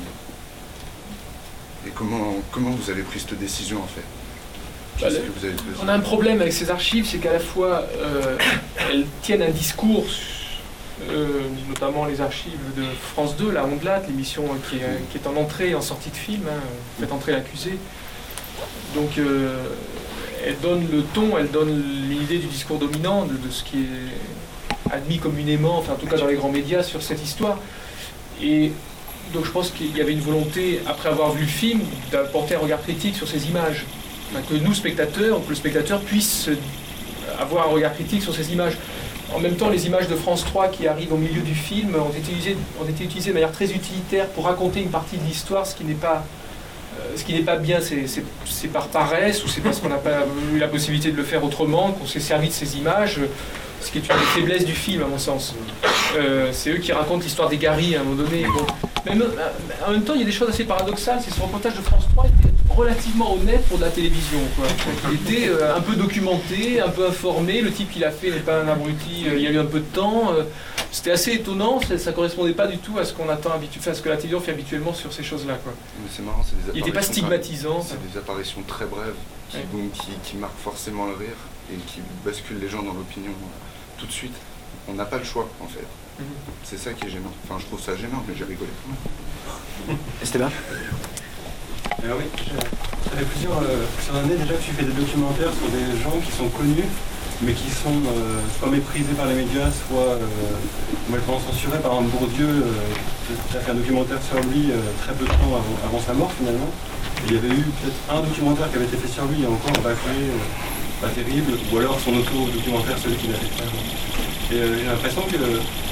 Et comment, comment vous avez pris cette décision, en fait? Qu'est-ce que vous avez fait? On a un problème avec ces archives, c'est qu'à la fois euh, elles tiennent un discours, euh, notamment les archives de France deux, la Ondelate, l'émission qui est, qui est en entrée et en sortie de film, hein, fait entrer l'accusé. Donc euh, elle donne le ton, elle donne l'idée du discours dominant, de, de ce qui est admis communément, enfin en tout cas dans les grands médias, sur cette histoire. Et donc je pense qu'il y avait une volonté, après avoir vu le film, d'apporter un regard critique sur ces images. Enfin, que nous, spectateurs, que le spectateur puisse avoir un regard critique sur ces images. En même temps, les images de France trois qui arrivent au milieu du film ont été utilisées, ont été utilisées de manière très utilitaire pour raconter une partie de l'histoire, ce qui n'est pas... Ce qui n'est pas bien, c'est par paresse ou c'est parce qu'on n'a pas eu la possibilité de le faire autrement, qu'on s'est servi de ces images, ce qui est une des faiblesses du film à mon sens. Euh, c'est eux qui racontent l'histoire des Garis à un moment donné. Bon. Mais en même temps, il y a des choses assez paradoxales. C'est ce reportage de France trois était relativement honnête pour de la télévision, quoi. Il était euh, un peu documenté, un peu informé. Le type qui l'a fait n'est pas un abruti, euh, il y a eu un peu de temps. Euh, C'était assez étonnant, ça, ça correspondait pas du tout à ce qu'on attend habituellement, à ce que la télévision fait habituellement sur ces choses-là, quoi. C'est marrant, c'est des apparitions. Il n'était pas stigmatisant. C'est des apparitions très brèves qui, Ouais. donc, qui, qui marquent forcément le rire et qui basculent les gens dans l'opinion euh, tout de suite. On n'a pas le choix en fait. Mm-hmm. C'est ça qui est gênant. Enfin, je trouve ça gênant, mais j'ai rigolé. Esteban? Alors oui, ça fait plusieurs, euh, plusieurs années déjà que tu fais des documentaires sur des gens qui sont connus, mais qui sont euh, soit méprisés par les médias, soit euh, complètement censurés. Par exemple, Bourdieu, euh, tu as fait un documentaire sur lui euh, très peu de temps avant, avant sa mort finalement. Et il y avait eu peut-être un documentaire qui avait été fait sur lui, il y a encore un bâclé, euh, pas terrible, ou alors son auto-documentaire, celui qu'il a fait faire. Et euh, j'ai l'impression que...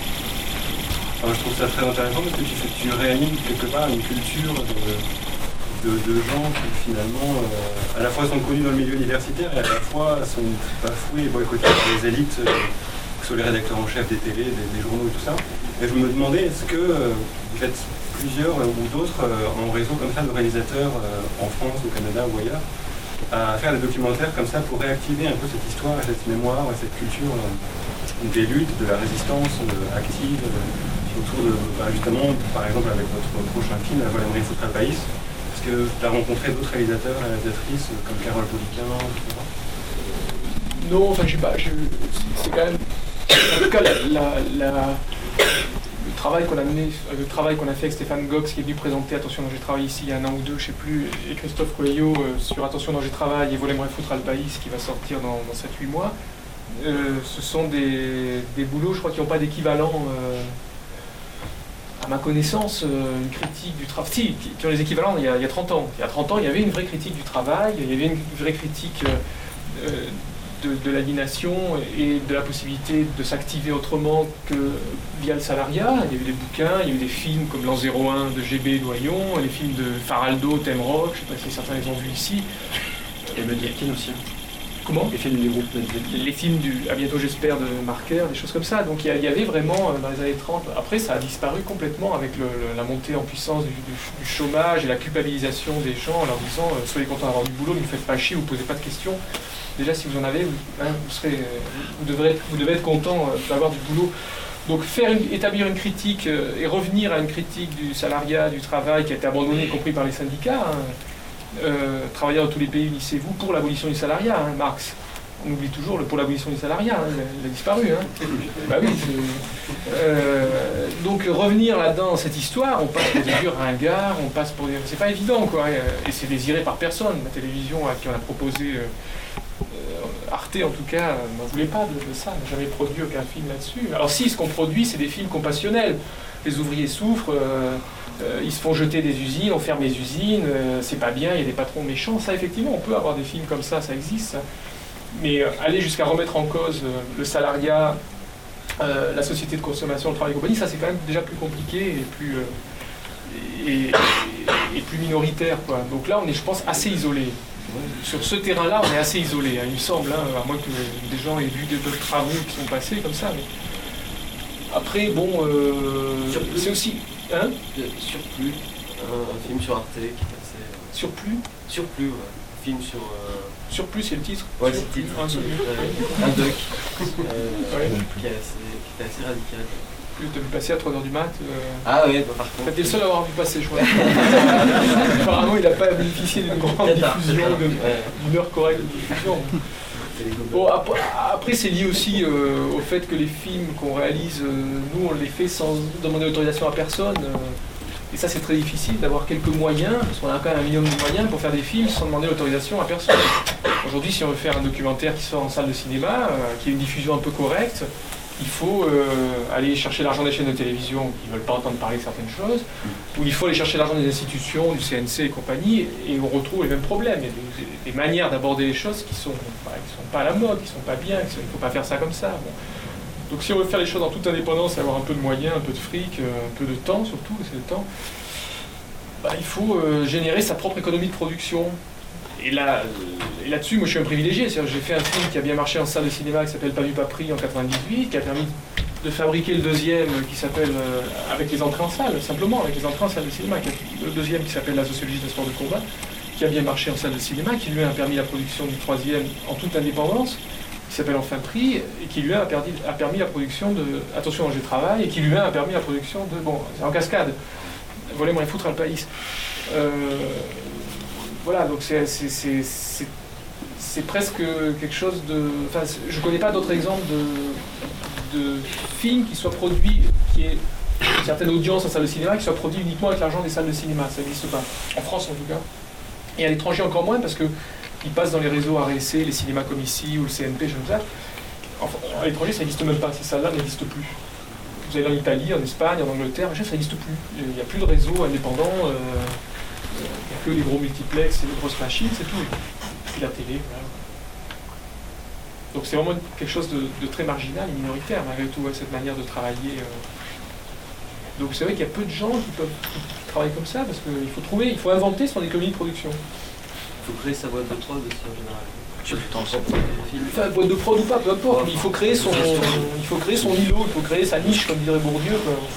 Enfin, je trouve ça très intéressant parce que tu, fais, tu réanimes quelque part une culture de... De, de gens qui finalement euh, à la fois sont connus dans le milieu universitaire et à la fois sont bafoués et boycottés par les élites, euh, que ce soit les rédacteurs en chef des télés, des, des journaux et tout ça. Et je me demandais, est-ce que euh, vous êtes plusieurs euh, ou d'autres euh, en réseau comme ça de réalisateurs euh, en France, au Canada ou ailleurs, à faire des documentaires comme ça pour réactiver un peu cette histoire et cette mémoire et cette culture euh, des luttes, de la résistance euh, active euh, autour de, bah, justement, par exemple avec votre prochain film, La Volonté foutre un pays. Est-ce que tu as rencontré d'autres réalisateurs, réalisatrices comme Carole Poliquin, et cetera? Non, enfin, je sais pas. C'est quand même. En tout cas, la, la, la, le travail qu'on a mené, le travail qu'on a fait avec Stéphane Gox, qui est venu présenter Attention Danger Travail ici il y a un an ou deux, je sais plus, et Christophe Coelho euh, sur Attention Danger Travail et Volem Refoutre al País, qui va sortir dans, dans sept huit mois. Euh, ce sont des, des boulots, je crois, qui n'ont pas d'équivalent, euh, à ma connaissance, euh, une critique du travail. Si, qui, qui ont les équivalents il y, a, il y a trente ans. Il y a trente ans, il y avait une vraie critique du travail, il y avait une vraie critique euh, de, de l'aliénation et de la possibilité de s'activer autrement que via le salariat. Il y a eu des bouquins, il y a eu des films comme l'an zéro un de G B Doyon, les films de Faraldo, Thème Rock, je ne sais pas si certains les ont vus ici. Et Medvedev aussi. Comment ? Les films du groupe Medvedev. Les films du À bientôt j'espère de Marker, des choses comme ça. Donc il y, y avait vraiment, dans les années trente, après ça a disparu complètement avec le, le, la montée en puissance du, du, du chômage et la culpabilisation des gens en leur disant euh, soyez contents d'avoir du boulot, ne vous faites pas chier, vous ne posez pas de questions. Déjà si vous en avez, vous, hein, vous, serez, vous, devrez être, vous devez être content d'avoir du boulot. Donc faire une, établir une critique euh, et revenir à une critique du salariat, du travail qui a été abandonné, y compris par les syndicats. Hein. Euh, travailleurs de tous les pays, unissez-vous pour l'abolition du salariat, hein, Marx. On oublie toujours le pour l'abolition du salariat, hein, il, a, il a disparu. Hein. Bah oui, euh, donc revenir là-dedans, cette histoire, on passe pour des vieux ringards, on passe pour des... C'est pas évident, quoi, et c'est désiré par personne. La télévision à qui on a proposé, euh, Arte en tout cas, n'en voulait pas de, de ça, n'a jamais produit aucun film là-dessus. Alors si, ce qu'on produit, c'est des films compassionnels. Les ouvriers souffrent, euh, euh, ils se font jeter des usines, on ferme les usines, euh, c'est pas bien, il y a des patrons méchants. Ça, effectivement, on peut avoir des films comme ça, ça existe. Ça. Mais euh, aller jusqu'à remettre en cause euh, le salariat, euh, la société de consommation, le travail et compagnie, ça c'est quand même déjà plus compliqué et plus, euh, et, et, et plus minoritaire, quoi. Donc là, on est, je pense, assez isolé. Sur ce terrain-là, on est assez isolé, hein, il me semble, hein, à moins que des gens aient vu d'autres travaux qui sont passés comme ça. Mais... Après, bon, euh, c'est aussi... Hein Surplus, un, un film sur Arte qui est assez... Surplus Surplus, ouais. Un film sur... Euh... Surplus, c'est le titre. Ouais, c'est le titre. Un, euh, un doc euh, ouais. qui, est assez, qui était assez radical. Tu as vu passer à trois heures du mat euh... Ah oui, bah, par contre. T'es le seul à avoir vu passer, je crois. Apparemment, il n'a pas bénéficié d'une grande diffusion, d'une heure correcte de diffusion. Bon, après, après c'est lié aussi euh, au fait que les films qu'on réalise, euh, nous on les fait sans demander autorisation à personne. Euh, et ça c'est très difficile d'avoir quelques moyens, parce qu'on a quand même un minimum de moyens pour faire des films sans demander autorisation à personne. Aujourd'hui, si on veut faire un documentaire qui sort en salle de cinéma, euh, qui ait une diffusion un peu correcte, il faut euh, aller chercher l'argent des chaînes de télévision qui ne veulent pas entendre parler de certaines choses, ou il faut aller chercher l'argent des institutions, du C N C et compagnie, et on retrouve les mêmes problèmes. Il y a des, des manières d'aborder les choses qui ne sont, bah, qui sont pas à la mode, qui ne sont pas bien, il ne faut pas faire ça comme ça. Bon. Donc si on veut faire les choses en toute indépendance, avoir un peu de moyens, un peu de fric, un peu de temps surtout, c'est le temps, bah, il faut euh, générer sa propre économie de production. Et là, et là-dessus, moi je suis un privilégié. C'est-à-dire, j'ai fait un film qui a bien marché en salle de cinéma qui s'appelle Pas vu, pas pris en quatre-vingt-dix-huit, qui a permis de fabriquer le deuxième qui s'appelle euh, avec les entrées en salle, simplement avec les entrées en salle de cinéma. Qui a, le deuxième qui s'appelle La sociologie de sport de combat, qui a bien marché en salle de cinéma, qui lui a permis la production du troisième en toute indépendance, qui s'appelle Enfin pris, et qui lui a permis, a permis la production de Attention danger de travail, et qui lui a permis la production de, bon, c'est en cascade, Voler moins foutre à le pays. Euh, Voilà, donc c'est presque quelque chose de... Enfin, je ne connais pas d'autres exemples de, de films qui soient produits, qui aient une certaine audience en salle de cinéma, qui soient produits uniquement avec l'argent des salles de cinéma. Ça n'existe pas. En France, en tout cas. Et à l'étranger, encore moins, parce qu'ils passent dans les réseaux A R C, les cinémas comme ici, ou le C N P, je ne sais pas. Enfin, à l'étranger, ça n'existe même pas. Ces salles-là n'existent plus. Vous allez en Italie, en Espagne, en Angleterre, ça n'existe plus. Il n'y a plus de réseau indépendant. Euh, Il n'y a que les gros multiplex et les grosses machines, c'est tout. Et la télé, voilà. Donc c'est vraiment quelque chose de, de très marginal et minoritaire, malgré tout, avec cette manière de travailler. Euh. Donc c'est vrai qu'il y a peu de gens qui peuvent travailler comme ça, parce qu'il faut trouver, il faut inventer son économie de production. Il faut créer sa boîte de prod aussi en général. Tu t'en sors Enfin, boîte de prod ou pas, peu importe, mais il faut créer son, il faut créer son îlot, il faut créer sa niche, comme dirait Bourdieu.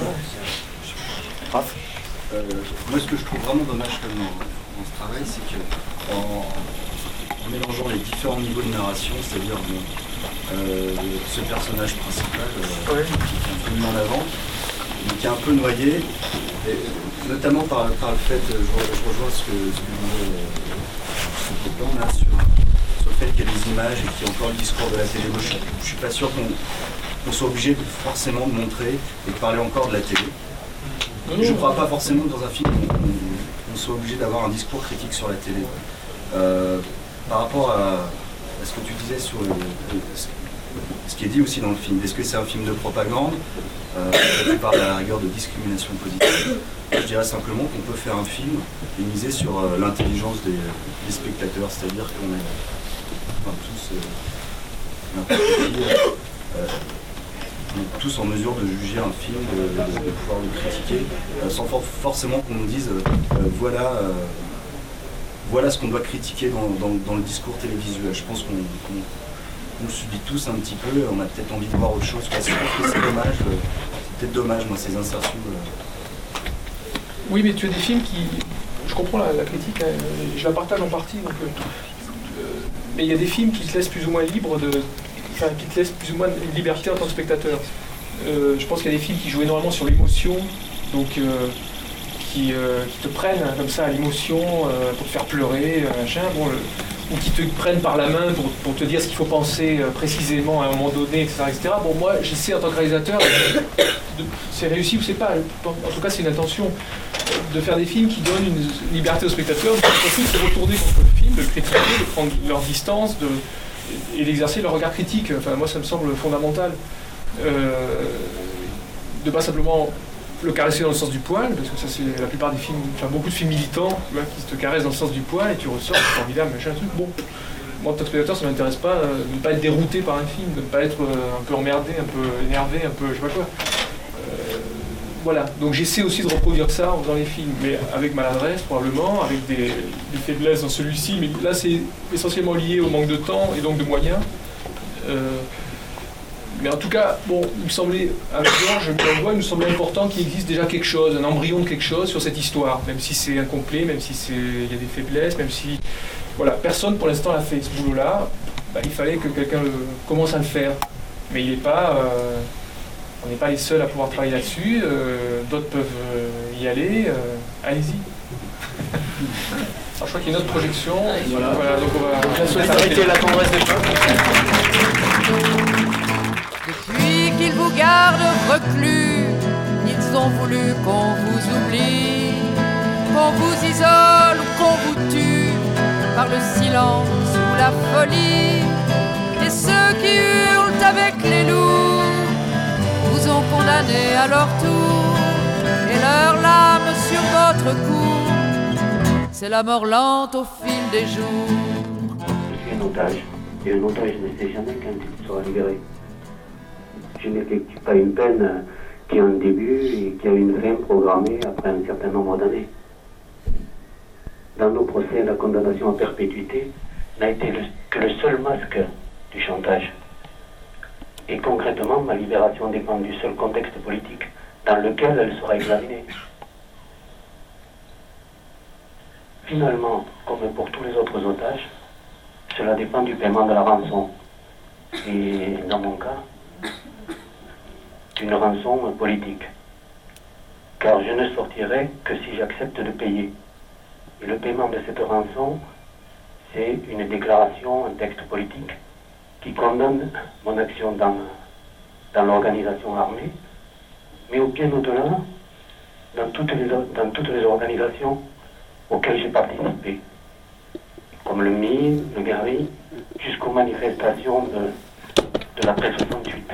Raph. Euh, moi, ce que je trouve vraiment dommage quand même dans, dans ce travail, c'est qu'en en mélangeant les différents niveaux de narration, c'est-à-dire euh, ce personnage principal euh, ouais. qui est un peu mis en avant, mais qui est un peu noyé, et, notamment par, par le fait, je, je rejoins ce que, ce que disait ce copain là, sur, sur le fait qu'il y a des images et qu'il y a encore le discours de la télé. Moi, je ne suis pas sûr qu'on qu'on soit obligé de, forcément de montrer et de parler encore de la télé. Je ne crois pas forcément que dans un film on, on soit obligé d'avoir un discours critique sur la télé. Euh, par rapport à, à ce que tu disais sur le, le, ce qui est dit aussi dans le film. Est-ce que c'est un film de propagande euh, qui parle à la rigueur de discrimination positive? Je dirais simplement qu'on peut faire un film et miser sur euh, l'intelligence des, des spectateurs, c'est-à-dire qu'on est enfin, tous, euh, n'importe qui, euh, on est tous en mesure de juger un film, de, de, de pouvoir le critiquer, euh, sans for forcément qu'on nous dise euh, voilà, euh, voilà ce qu'on doit critiquer dans, dans, dans le discours télévisuel. Je pense qu'on qu on le subit tous un petit peu, on a peut-être envie de voir autre chose. Je trouve que c'est dommage, euh, c'est peut-être dommage, moi, ces insertions. Euh... Oui, mais tu as des films qui... Je comprends la, la critique, hein, je la partage en partie, donc, euh, mais il y a des films qui te laissent plus ou moins libre de... Enfin, qui te laissent plus ou moins une liberté en tant que spectateur. Euh, je pense qu'il y a des films qui jouent énormément sur l'émotion, donc euh, qui, euh, qui te prennent hein, comme ça à l'émotion euh, pour te faire pleurer, euh, machin, bon, le, ou qui te prennent par la main pour, pour te dire ce qu'il faut penser euh, précisément à un moment donné, et cetera, et cetera. Bon, moi, j'essaie en tant que réalisateur, c'est réussi ou c'est pas, en tout cas c'est une intention, de faire des films qui donnent une liberté aux spectateurs, de se retourner contre le film, de le critiquer, de prendre leur distance, de et d'exercer leur regard critique. Enfin, moi, ça me semble fondamental. Euh, de pas simplement le caresser dans le sens du poil, parce que ça, c'est la plupart des films, enfin, beaucoup de films militants tu vois, qui te caressent dans le sens du poil et tu ressors, c'est formidable, machin, un truc. Bon, moi, en tant que spectateur, ça ne m'intéresse pas euh, de ne pas être dérouté par un film, de ne pas être euh, un peu emmerdé, un peu énervé, un peu je sais pas quoi. Euh, voilà, donc j'essaie aussi de reproduire ça en faisant les films, mais avec maladresse probablement, avec des, des faiblesses dans celui-ci, mais là c'est essentiellement lié au manque de temps et donc de moyens. Euh, mais en tout cas, bon, il me semblait, avec Georges, il nous semblait important qu'il existe déjà quelque chose, un embryon de quelque chose sur cette histoire, même si c'est incomplet, même si il y a des faiblesses, même si... Voilà, personne pour l'instant l'a fait, ce boulot-là, bah, il fallait que quelqu'un commence à le faire, mais il n'est pas... Euh, on n'est pas les seuls à pouvoir travailler là-dessus, euh, d'autres peuvent euh, y aller, euh, allez-y. Alors, je crois qu'il y a une autre projection. Voilà, voilà donc on va... Donc, la solidarité, la tendresse des peuples. Depuis qu'ils vous gardent reclus, ils ont voulu qu'on vous oublie, qu'on vous isole ou qu'on vous tue, par le silence ou la folie. Et ceux qui hurlent avec les loups vous ont condamné à leur tour, et leur lame sur votre cou, c'est la mort lente au fil des jours. Je suis un otage, et un otage ne sait jamais quand il sera libéré. Je n'effectue pas une peine qui a un début et qui a une fin programmée après un certain nombre d'années. Dans nos procès, la condamnation à perpétuité n'a été le, que le seul masque du chantage. Et concrètement, ma libération dépend du seul contexte politique dans lequel elle sera examinée. Finalement, comme pour tous les autres otages, cela dépend du paiement de la rançon. Et dans mon cas, d'une rançon politique. Car je ne sortirai que si j'accepte de payer. Et le paiement de cette rançon, c'est une déclaration, un texte politique qui condamne mon action dans, dans l'organisation armée, mais au bien au-delà, dans toutes les, dans toutes les organisations auxquelles j'ai participé, comme le M I, le Gary, jusqu'aux manifestations de, de l'après soixante-huit.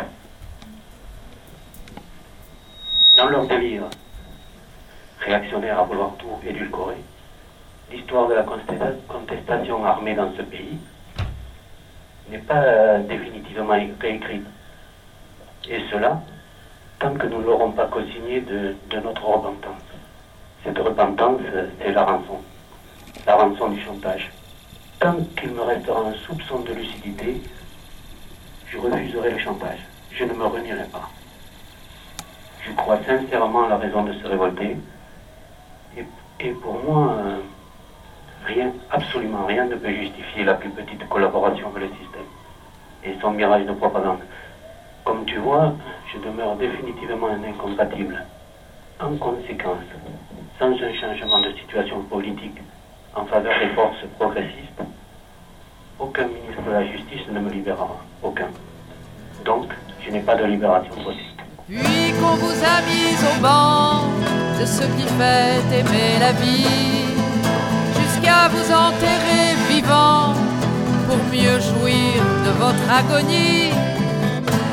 Dans leur délire réactionnaire à vouloir tout édulcorer, l'histoire de la contestation armée dans ce pays n'est pas euh, définitivement réécrite. Et cela, tant que nous ne l'aurons pas co-signé de, de notre repentance. Cette repentance, c'est la rançon. La rançon du chantage. Tant qu'il me restera un soupçon de lucidité, je refuserai le chantage. Je ne me renierai pas. Je crois sincèrement à la raison de se révolter. Et, et pour moi, euh, rien, absolument rien ne peut justifier la plus petite collaboration avec le système et son mirage de propagande. Comme tu vois, je demeure définitivement un incompatible. En conséquence, sans un changement de situation politique en faveur des forces progressistes, aucun ministre de la Justice ne me libérera. Aucun. Donc, je n'ai pas de libération possible. Puis qu'on vous a mis au banc de ce qui fait aimer la vie, jusqu'à vous enterrer vivant pour mieux jouir de votre agonie.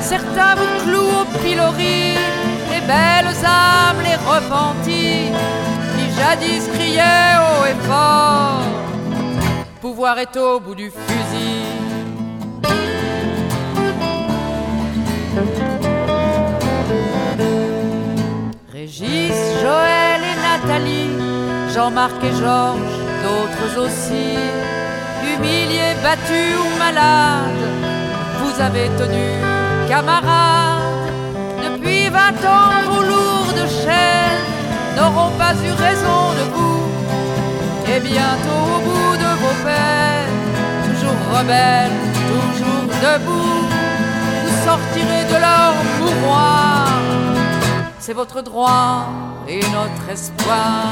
Certains vous clouent au pilori, les belles âmes, les repentis, qui jadis criaient haut et fort, pouvoir est au bout du fusil. Régis, Joël et Nathalie, Jean-Marc et Georges, d'autres aussi, humiliés, battus ou malades, vous avez tenu camarades. Depuis vingt ans, vos lourdes chaînes n'auront pas eu raison de vous, et bientôt au bout de vos peines, toujours rebelles, toujours debout, vous sortirez de leur mouroir. C'est votre droit et notre espoir.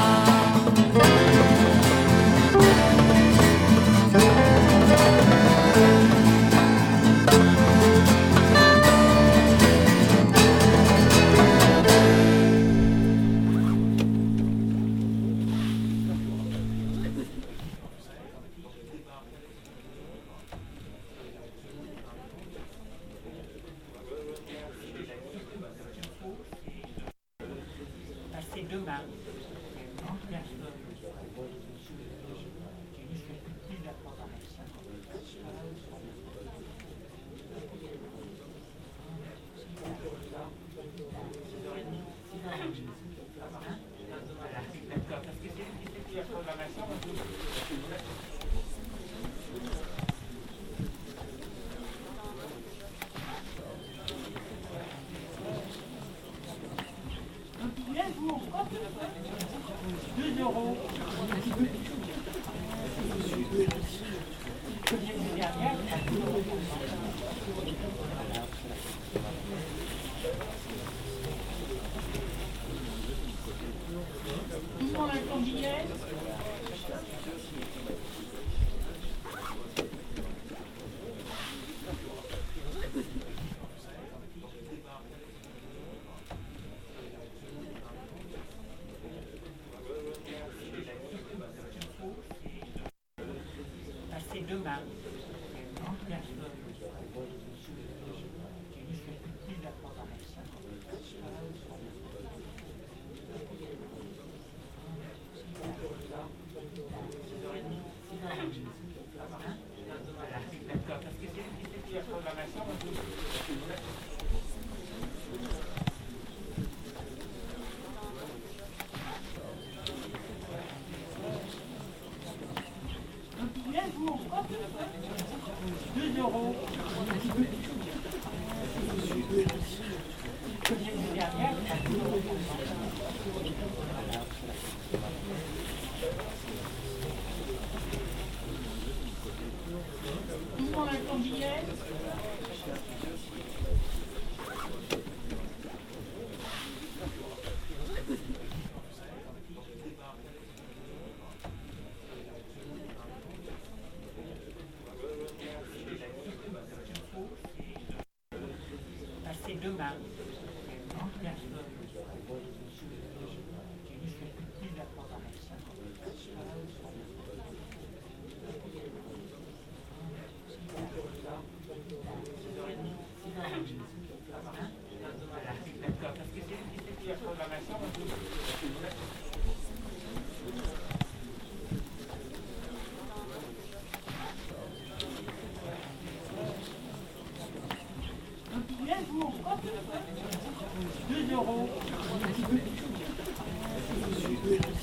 deux euros.